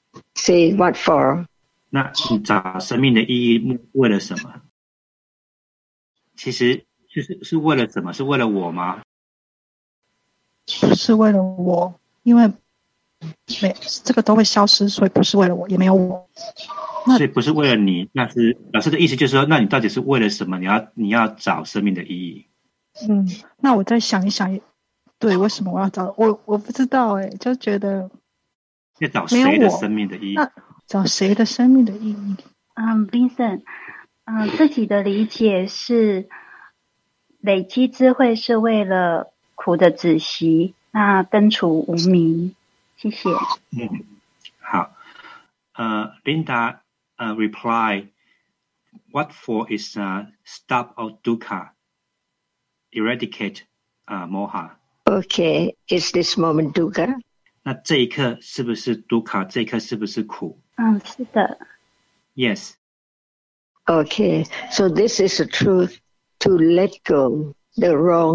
Say what for? 那你找生命的意义为了什么？其实是为了什么？是为了我吗？ 不是为了我，因为这个都会消失，所以不是为了我，也没有我。 所以不是为了你，那是老师的意思，就是说，那你到底是为了什么？你要找生命的意义。 那我再想一想，对，为什么我要找？我不知道就觉得要找谁的生命的意义？ 那找谁的生命的意义 ？Vincent，自己的理解是，累积智慧是为了苦的止息，那根除无明。谢谢。 好。Linda reply, what for is stop of dukkha, eradicate moha. Okay, is this moment dukkha? 那这一刻是不是 dukkha？ 这一刻是不是苦？ 是的。 Yes. Okay, so this is the truth to let go the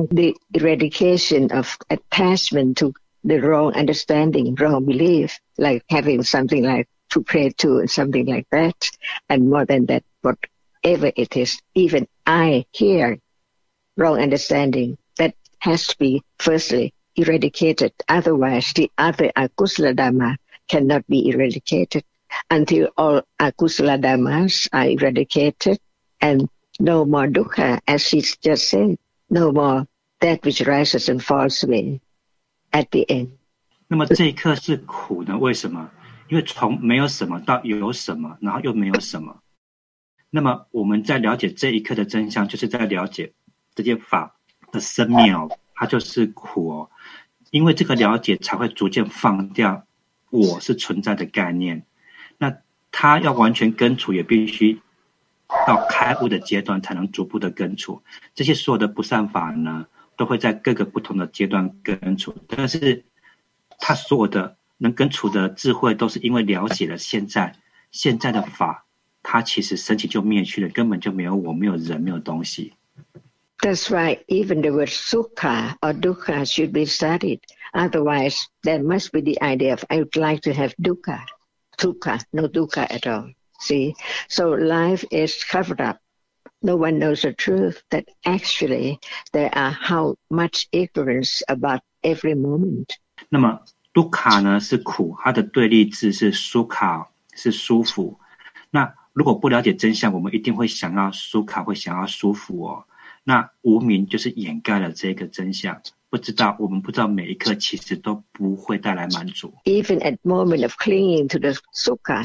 eradication of attachment to the wrong understanding, wrong belief, like having something like to pray to and something like that. And more than that, whatever it is, even I hear wrong understanding, that has to be firstly eradicated. Otherwise, the other akusala dhamma cannot be eradicated. Until all akusala dhammas are eradicated and no more dukkha, as she just said, no more that which rises and falls away at the end. 那么这一刻是苦呢？为什么？因为从没有什么到有什么，然后又没有什么。那么我们在了解这一刻的真相，就是在了解这些法的生灭它就是苦因为这个了解才会逐渐放掉我是存在的概念。那它要完全根除，也必须到开悟的阶段才能逐步的根除。这些所有的不善法呢，都会在各个不同的阶段根除，但是它所有的能根除的智慧，都是因为了解了现在的法，它其实升起就灭去了，根本就没有我，没有人，没有东西。 That's right. Even the word sukha or dukkha should be studied. Otherwise, there must be the idea of I would like to have dukkha. Sukha, no dukkha at all. See? So life is covered up. No one knows the truth that actually there are how much ignorance about every moment. 那么 dukkha 呢是苦，它的对立字是 sukha， 是舒服。那如果不了解真相，我们一定会想要 sukha， 会想要舒服那无明就是掩盖了这个真相，我们不知道每一刻其实都不会带来满足。 Even at moment of clinging to the sukha,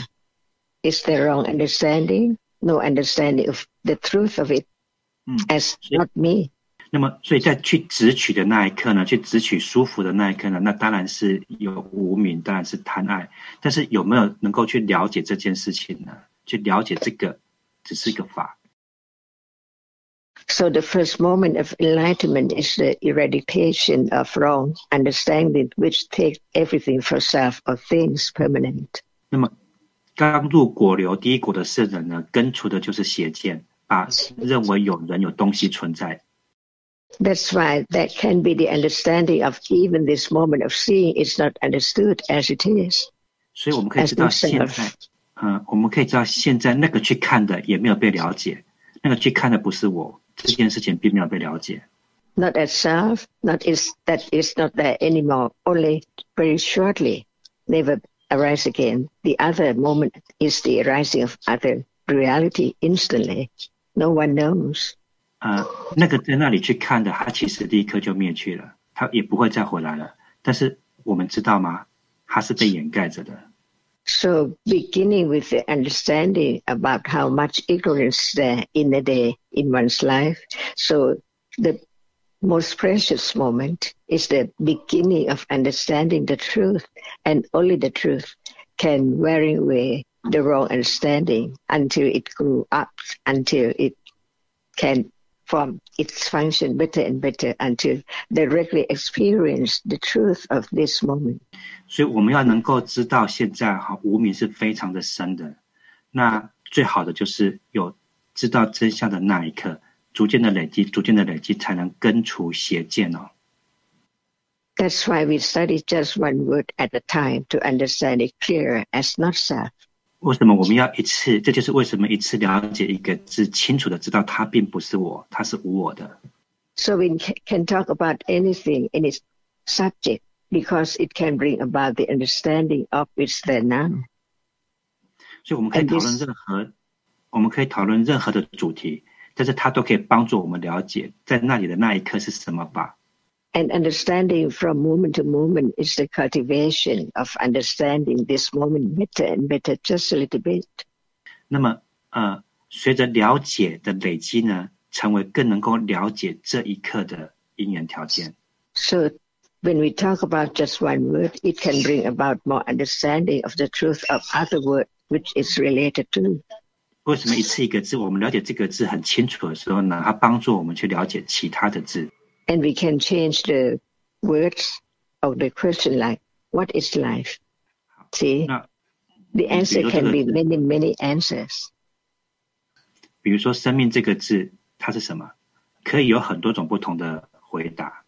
is there wrong understanding? No understanding of the truth of it as not me. 那么所以在去执取的那一刻呢，去执取舒服的那一刻呢，那当然是有无明，当然是贪爱。但是有没有能够去了解这件事情呢？去了解这个只是一个法。 So the first moment of enlightenment is the eradication of wrong understanding, which takes everything for self or things permanent. 那么刚入果流第一果的圣人呢，根除的就是邪见， 把认为有人有东西存在。 That's why that can be the understanding of even this moment of seeing is not understood as it is. 所以我们可以知道现在，我们可以知道现在那个去看的也没有被了解，那个去看的不是我，这件事情并没有被了解。 Not as self, that is not there anymore, only very shortly, never arise again. The other moment is the arising of other reality instantly. No one knows. 那个在那里去看的，它其实立刻就灭去了，它也不会再回来了。但是我们知道吗？它是被掩盖着的。 So beginning with the understanding about how much ignorance there in a day in one's life, so the most precious moment is the beginning of understanding the truth, and only the truth can wear away the wrong understanding until it grew up, until it can form its function better and better, until directly experience the truth of this moment. 所以我们要能够知道现在无明是非常的深的，那最好的就是有知道真相的那一刻，逐渐的累积才能根除邪见哦。 That's why we study just one word at a time to understand it clearer as not self. 为什么我们要一次？这就是为什么一次了解一个字，清楚的知道它并不是我，它是无我的。 So we can talk about anything in its subject because it can bring about the understanding of its there now. 所以我们可以讨论任何的主题，但是它都可以帮助我们了解在那里的那一刻是什么吧。 And understanding from moment to moment is the cultivation of understanding this moment better and better, just a little bit. 那么随着了解的累积呢，成为更能够了解这一刻的因缘条件。 So when we talk about just one word, it can bring about more understanding of the truth of other word which is related to. 为什么一次一个字，我们了解这个字很清楚的时候呢，它帮助我们去了解其他的字。 And we can change the words of the question like, what is life? See, the answer can be many, many answers. 比如说生命这个字，它是什么？可以有很多种不同的回答。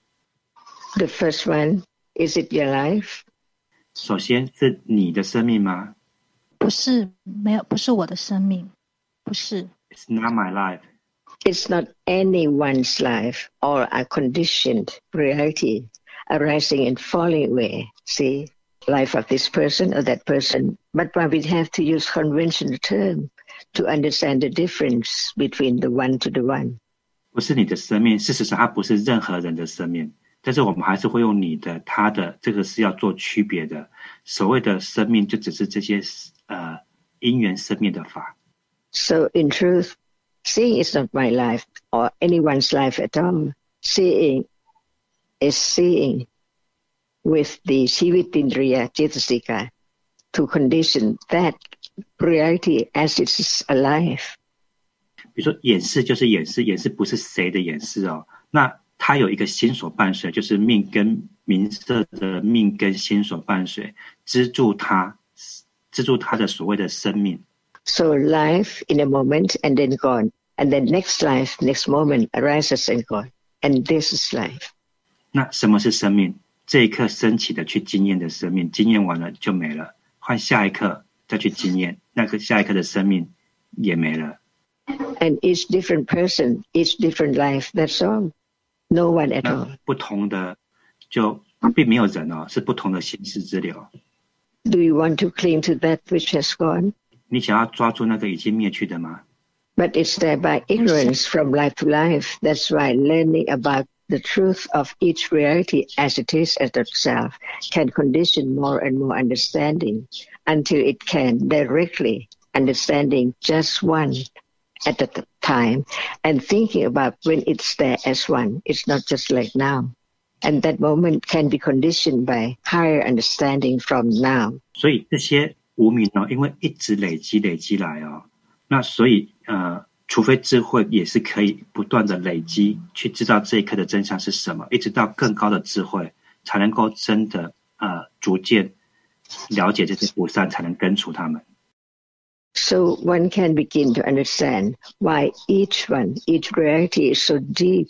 The first one, is it your life? 首先是你的生命吗？ 不是，没有，不是我的生命，不是。 It's not my life. It's not anyone's life or a conditioned reality arising and falling away. See, life of this person or that person. But we have to use conventional term to understand the difference between the one to the one. 不是你的生命，事实上它不是任何人的生命，但是我们还是会用你的、他的，这个是要做区别的。所谓的生命就只是这些因缘生命的法。 So in truth, seeing is not my life or anyone's life at all. Seeing is seeing with the Sivitindriya Cetasika to condition that reality as it is alive. 比如说眼视就是眼视，眼视不是谁的眼视哦。那它有一个心所伴随，就是命根名色的命根心所伴随，资助它的所谓的生命。 So life in a moment and then gone, and then next life, next moment arises and gone, and this is life. 那什么是生命？这一刻升起的去经验的生命，经验完了就没了，换下一刻再去经验，那个下一刻的生命也没了。 And each different person, each different life, that's all. No one at all. 不同的就并没有人哦，是不同的形式之流。 Do you want to cling to that which has gone? 你想要抓住那个已经灭去的吗？ But it's there by ignorance from life to life. That's why learning about the truth of each reality as it is as itself can condition more and more understanding until it can directly understanding just one at a time and thinking about when it's there as one. It's not just like now. And that moment can be conditioned by higher understanding from now. 所以这些无明哦，因为一直累积来哦，那所以除非智慧也是可以不断的累积，去知道这一刻的真相是什么，一直到更高的智慧，才能够真的逐渐了解这些不善，才能根除他们。 So one can begin to understand why each reality is so deep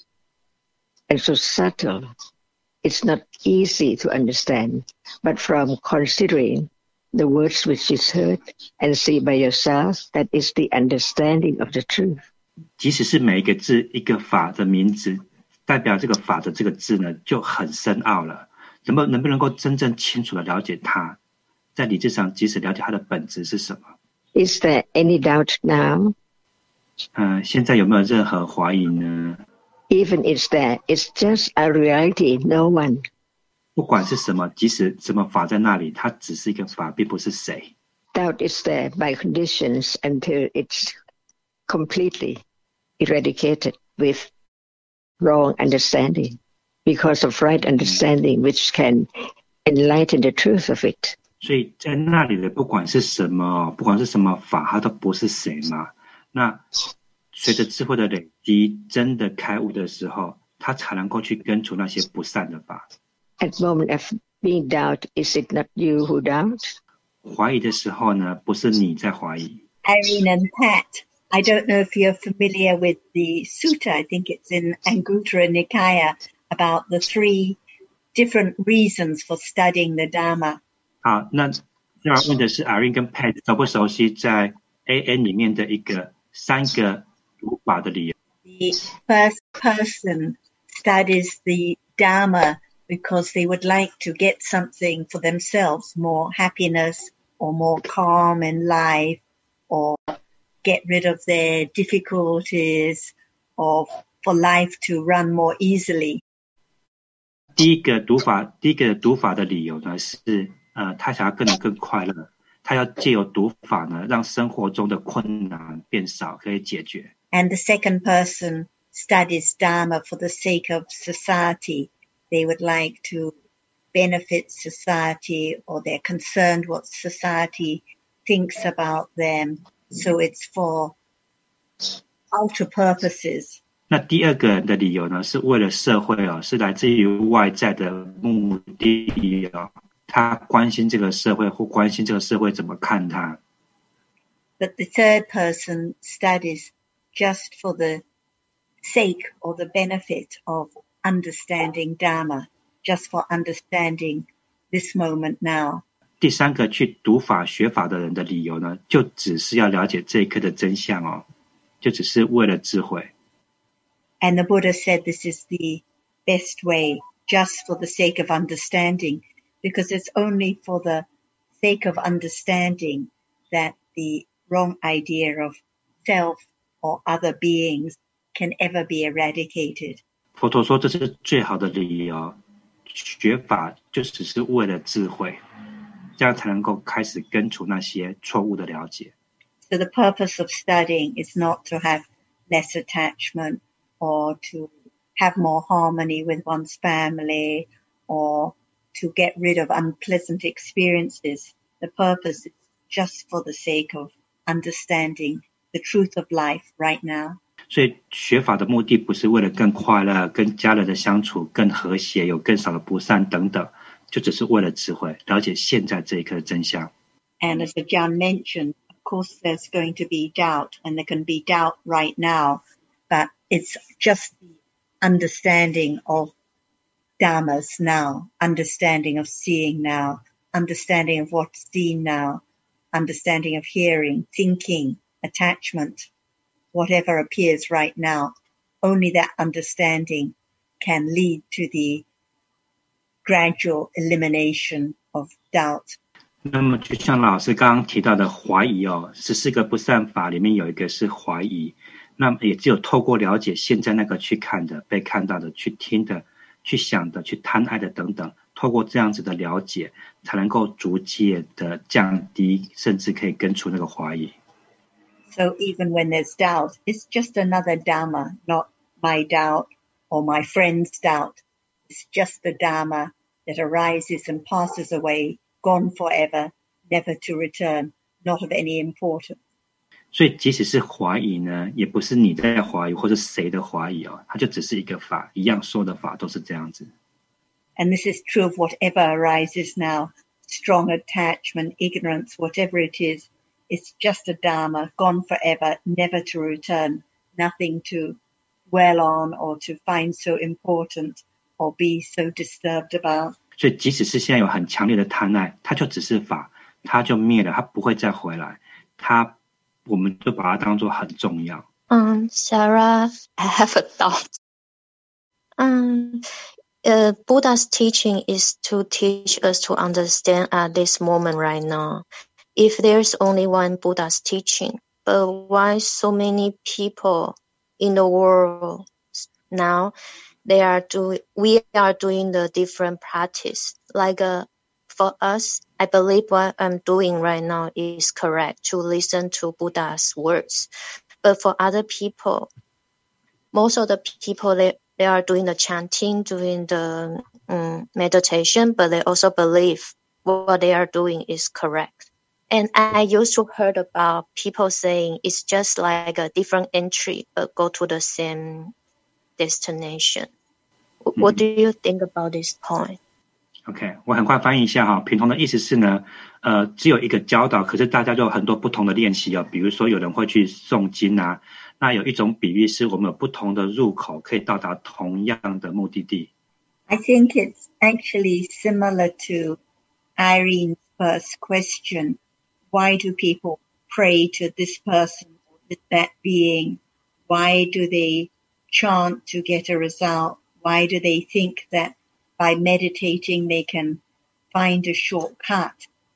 and so subtle. It's not easy to understand, but from considering the words which is heard and see by yourself, that is the understanding of the truth. 即使是每一个字一个法的名字，代表这个法的这个字呢，就很深奥了。能不能够真正清楚的了解它，在理智上即使了解它的本质是什么？ Is there any doubt now? 现在有没有任何怀疑呢？ Even if there, it's just a reality, no one. 不管是什么，即使什么法在那里，它只是一个法，并不是谁。 Doubt is there by conditions until it's completely eradicated with wrong understanding, because of right understanding which can enlighten the truth of it. 所以在那里的不管是什么法，它都不是谁嘛。那随着智慧的累积，真的开悟的时候，它才能够去根除那些不善的法。 At the moment of being doubt, is it not you who doubt? 怀疑的时候呢，不是你在怀疑。 Irene and Pat, I don't know if you're familiar with the sutta, I think it's in Anguttara Nikaya, about the 3 different reasons for studying the Dharma. 好，那要问的是 Irene 跟 Pat 熟不熟悉在 AN 里面的一个3个读法的理由？ The first person studies the Dharma because they would like to get something for themselves, more happiness or more calm in life, or get rid of their difficulties, or for life to run more easily. 第一个读法的理由呢是他想要更快乐，他要借由读法呢，让生活中的困难变少，可以解决。 And the second person studies Dharma for the sake of society. They would like to benefit society, or they're concerned what society thinks about them. So it's for outer purposes. 那第二个的理由呢，是为了社会是来自于外在的目的他关心这个社会或关心这个社会怎么看他。 But the third person studies just for the sake or the benefit of understanding Dharma, just for understanding this moment now. 第三个去读法学法的人的理由呢，就只是要了解这一刻的真相就只是为了智慧。 And the Buddha said this is the best way, just for the sake of understanding, because it's only for the sake of understanding that the wrong idea of self or other beings can ever be eradicated. 佛陀说这是最好的理由，学法就只是为了智慧，这样才能够开始根除那些错误的了解。 So the purpose of studying is not to have less attachment or to have more harmony with one's family or to get rid of unpleasant experiences. The purpose is just for the sake of understanding the truth of life right now. 所以学法的目的不是为了更快乐，跟家人的相处更和谐，有更少的不善等等，就只是为了智慧，了解现在这一刻的真相。 And as John mentioned, of course there's going to be doubt, and there can be doubt right now, but it's just the understanding of dharmas now, understanding of seeing now, understanding of what's seen now, understanding of hearing, thinking, attachment, whatever appears right now. Only that understanding can lead to the gradual elimination of doubt. 那么就像老师刚刚提到的怀疑14个不善法里面有一个是怀疑，那么也只有透过了解现在那个去看的、被看到的、去听的、去想的、去贪爱的等等，透过这样子的了解，才能够逐渐的降低，甚至可以根除那个怀疑。 So even when there's doubt, it's just another Dharma, not my doubt or my friend's doubt. It's just the Dharma that arises and passes away, gone forever, never to return, not of any importance. 所以即使是怀疑呢，也不是你在怀疑或者谁的怀疑它就只是一个法，一样说的法都是这样子。 And this is true of whatever arises now, strong attachment, ignorance, whatever it is it's just a Dharma, gone forever, never to return, nothing to dwell on or to find so important or be so disturbed about. 所以即使是现在有很强烈的贪爱，它就只是法，它就灭了，它不会再回来，我们就把它当作很重要。 Sarah, I have a thought. Buddha's teaching is to teach us to understand at this moment right now. If there's only one Buddha's teaching, but why so many people in the world now, we are doing the different practice. Like for us, I believe what I'm doing right now is correct, to listen to Buddha's words. But for other people, most of the people, they are doing the chanting, doing the meditation, but they also believe what they are doing is correct. And I used to heard about people saying it's just like a different entry, but go to the same destination. What do you think about this point? OK， 我很快翻译一下哈。平通的意思是呢，只有一个教导，可是大家就有很多不同的练习哦。比如说有人会去诵经啊，那有一种比喻是我们有不同的入口，可以到达同样的目的地。 I think it's actually similar to Irene's first question. Why do people pray to this person or that being? Why do they chant to get a result? Why do they think that by meditating they can find a shortcut?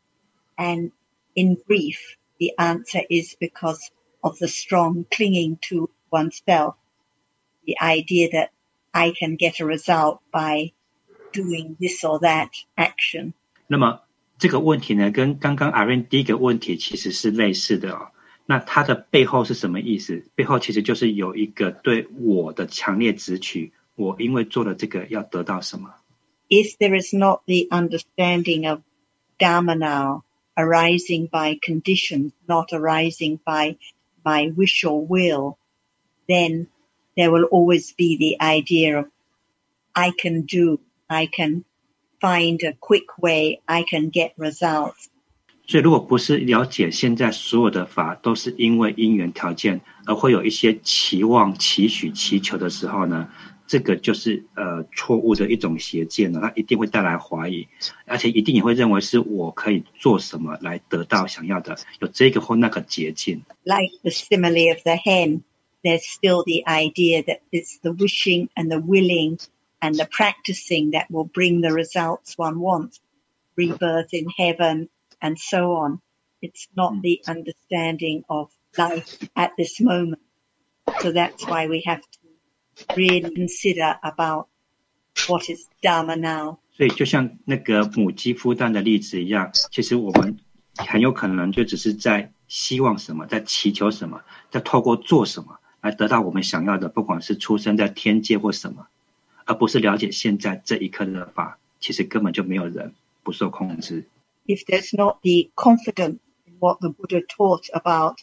And in brief, the answer is because of the strong clinging to oneself. The idea that I can get a result by doing this or that action. 那么这个问题呢，跟刚刚 Irene 第一个问题其实是类似的哦。那它的背后是什么意思？背后其实就是有一个对我的强烈执取，我因为做了这个要得到什么。 If there is not the understanding of Dharma now arising by conditions, not arising by my wish or will, then there will always be the idea of I can find a quick way, I can get results. 所以如果不是了解现在所有的法都是因为因缘条件而会有一些期望、期许、祈求的时候呢，这个就是错误的一种邪见了，它一定会带来怀疑，而且一定也会认为是我可以做什么来得到想要的，有这个或那个捷径。 Like the simile of the hen, there's still the idea that it's the wishing and the willing and the practicing that will bring the results one wants, rebirth in heaven and so on. It's not the understanding of life at this moment. So that's why we have to really consider about what is Dharma now. 所以就像那个母鸡孵蛋的例子一样，其实我们很有可能就只是在希望什么，在祈求什么，在透过做什么来得到我们想要的，不管是出生在天界或什么，而不是了解现在这一刻的法，其实根本就没有人不受控制。 If there's not the confidence in what the Buddha taught about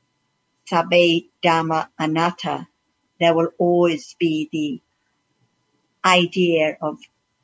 Sabbe Dhamma Anatta, there will always be the idea of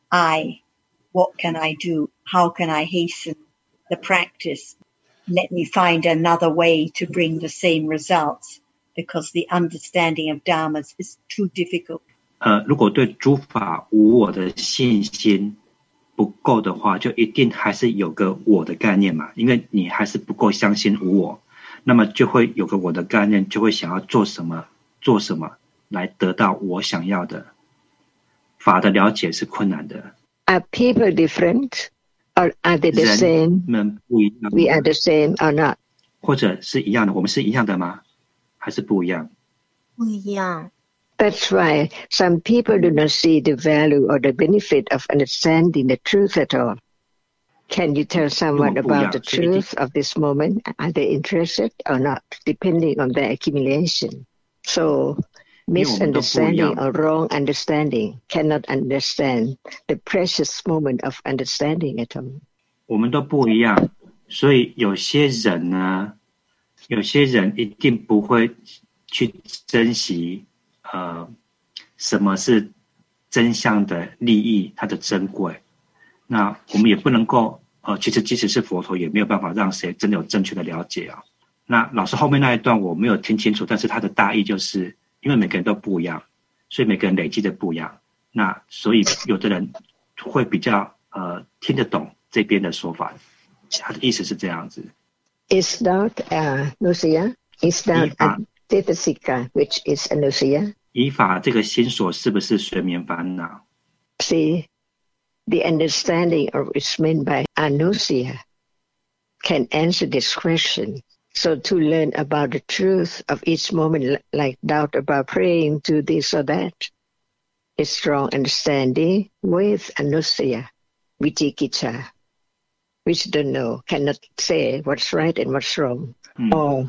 what can I do? How can I hasten the practice? Let me find another way to bring the same results, because the understanding of dharmas is too difficult. 如果对诸法无我的信心不够的话，就一定还是有个我的概念嘛，因为你还是不够相信无我，那么就会有个我的概念，就会想要做什么来得到我想要的。法的了解是困难的。 Are people different, or are they the same? 人们不一样。 We are the same or not? 或者是一样的，我们是一样的吗？还是不一样？ 不一样。 That's why some people do not see the value or the benefit of understanding the truth at all. Can you tell someone about the truth of this moment? Are they interested or not, depending on their accumulation? So, misunderstanding or wrong understanding cannot understand the precious moment of understanding at all. 我们都不一样，所以有些人呢，有些人一定不会去珍惜什么是真相的利益，它的珍贵。那我们也不能够其实即使是佛陀也没有办法让谁真的有正确的了解啊。 那老师后面那一段我没有听清楚，但是它的大意就是因为每个人都不一样，所以每个人累积的不一样，那所以有的人会比较听得懂这边的说法，他的意思是这样子。 Is that anosia? Is that Cetasika, which is anosia? 以法这个心所是不是睡眠烦恼？ See, the understanding of what's meant by anosia can answer this question. So to learn about the truth of each moment, like doubt about praying to this or that, is strong understanding with anosia, vichikicha, which don't know, cannot say what's right and what's wrong. Or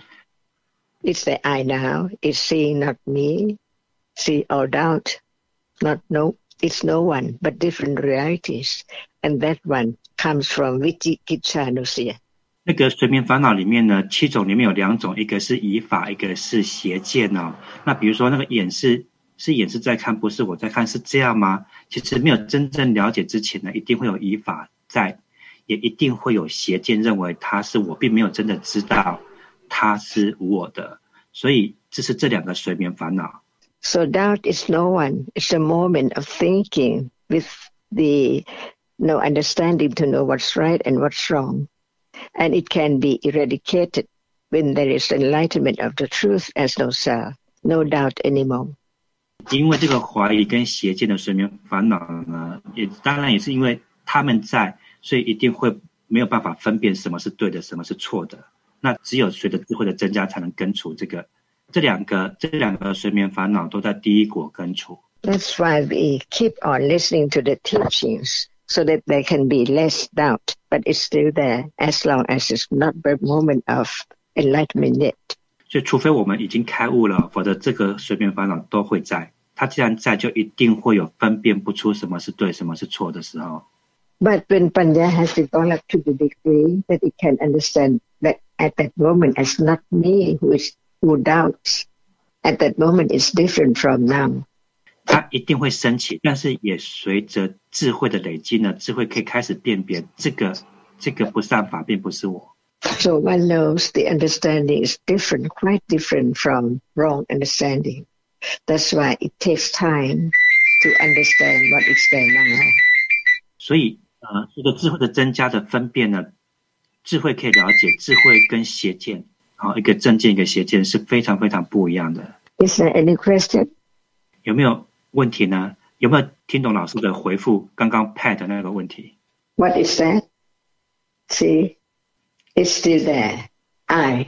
it's the I now, it's seeing not me, see or doubt, not no, it's no one, but different realities. And that one comes from vichikicha anosia. 那个睡眠烦恼里面呢，7种里面有2种，一个是以法，一个是邪见哦。那比如说那个眼是眼是在看，不是我在看，是这样吗？其实没有真正了解之前呢，一定会有以法在，也一定会有邪见，认为他是我，并没有真的知道他是我的。所以这是这2个睡眠烦恼。 So doubt is no one. It's a moment of thinking with the no understanding to know what's right and what's wrong. And it can be eradicated when there is enlightenment of the truth as no self, no doubt anymore. 因为这个怀疑跟邪见的睡眠烦恼呢，当然也是因为他们在，所以一定会没有办法分辨什么是对的，什么是错的。那只有随着智慧的增加，才能根除这两个睡眠烦恼都在第一果根除。 That's why we keep on listening to the teachings, so that there can be less doubt, but it's still there as long as it's not the moment of enlightenment yet. 所以除非我们已经开悟了，否则这个睡眠烦恼都会在。它既然在，就一定会有分辨不出什么是对，什么是错的时候。 But when Panya has developed to the degree that it can understand that at that moment it's not me who doubts, at that moment it's different from now. 它一定会升起，但是也随着智慧的累积呢，智慧可以开始辨别这个不善法并不是我。 So one knows the understanding is different, quite different from wrong understanding. That's why it takes time to understand what is there now. 所以这个智慧的增加的分辨呢，智慧可以了解智慧跟邪见，一个正见一个邪见是非常非常不一样的。 Is there any question? 有没有问题呢？有没有听懂老师的回复？刚刚 Pat 那个问题。 What is that? See, it's still there. I,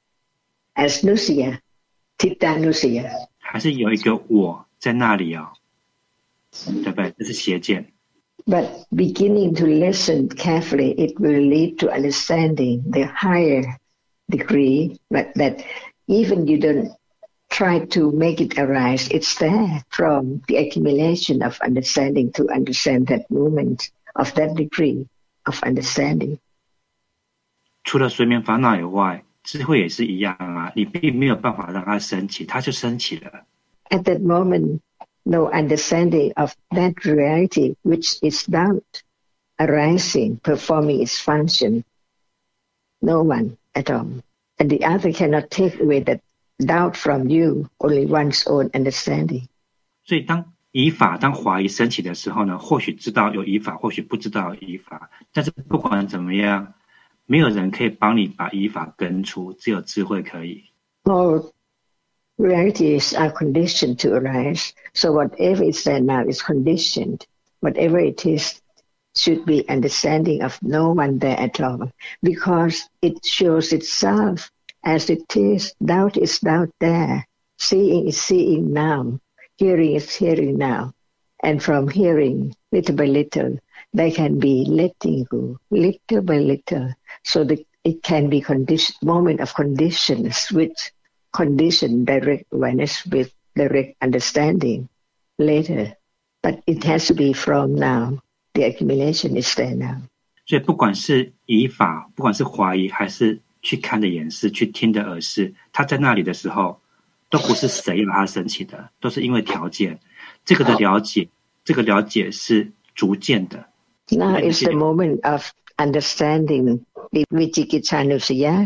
as Nusia, Tita Nusia. 还是有一个我在那里哦，对不对？这是邪见。 But beginning to listen carefully, it will lead to understanding the higher degree, but that even you don't try to make it arise, it's there from the accumulation of understanding to understand that moment of that degree of understanding. 除了睡眠烦恼以外，智慧也是一样啊，你并没有办法让它升起，它就升起了。 At that moment, no understanding of that reality, which is doubt, arising, performing its function. No one at all. And the other cannot take away that doubt from you, only one's own understanding. 所以当以法当怀疑升起的时候呢，或许知道有以法，或许不知道有以法，但是不管怎么样，没有人可以帮你把以法根除，只有智慧可以。 All realities are conditioned to arise, so whatever is there now is conditioned. Whatever it is should be understanding of no one there at all, because it shows itself as it is. Doubt is doubt there. Seeing is seeing now. Hearing is hearing now. And from hearing, little by little, there can be letting go, little by little, so that it can be moment of conditions, which condition direct awareness with direct understanding later. But it has to be from now. The accumulation is there now. 所以不管是以法，不管是怀疑，还是去看的眼视，去听的耳视，它在那里的时候，都不是谁让它升起的，都是因为条件。这个的了解，这个了解是逐渐的。 Now is the moment of understanding the Vichikicha Anussaya,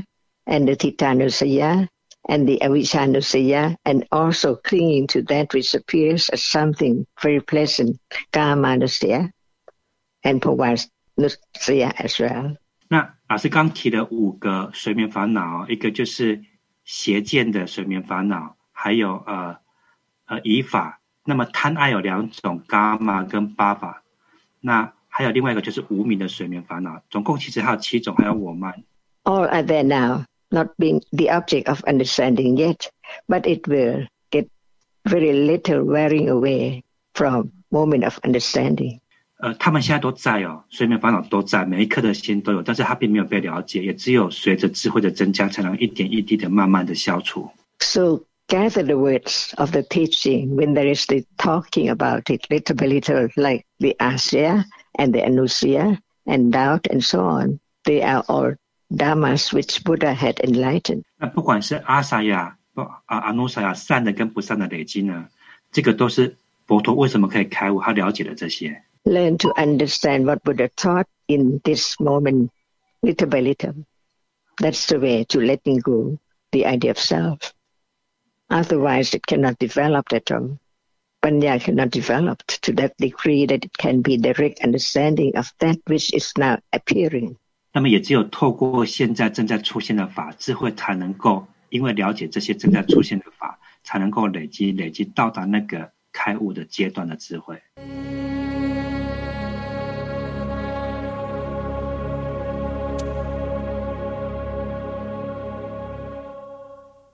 and the Titanusaya and the Avijjanusaya, and also clinging to that which appears as something very pleasant, Kamanusaya and Bhavanusaya as well. 那老师刚提了5个随眠烦恼，一个就是邪见的随眠烦恼，还有疑法。那么贪爱有2种，伽玛跟巴法。那还有另外一个就是无明的睡眠烦恼，总共其实还有7种，还有我慢。 All are there now, not being the object of understanding yet, but it will get very little wearing away from moment of understanding. 他们现在都在哦，睡眠烦恼都在，每一颗的心都有，但是它并没有被了解，也只有随着智慧的增加，才能一点一滴的慢慢的消除。 So gather the words of the teaching when there is the talking about it little by little, like the Asya and the Anusaya and doubt and so on. They are all dhammas which Buddha had enlightened. 那不管是阿萨亚、阿努萨亚善的跟不善的累积呢，这个都是佛陀为什么可以开悟，他了解了这些。 Learn to understand what Buddha taught in this moment, little by little. That's the way to letting go the idea of self. Otherwise, it cannot develop at all. Panya cannot develop to that degree that it can be direct understanding of that which is now appearing. 那么也只有透过现在正在出现的法，智慧才能够因为了解这些正在出现的法，才能够累积到达那个开悟的阶段的智慧。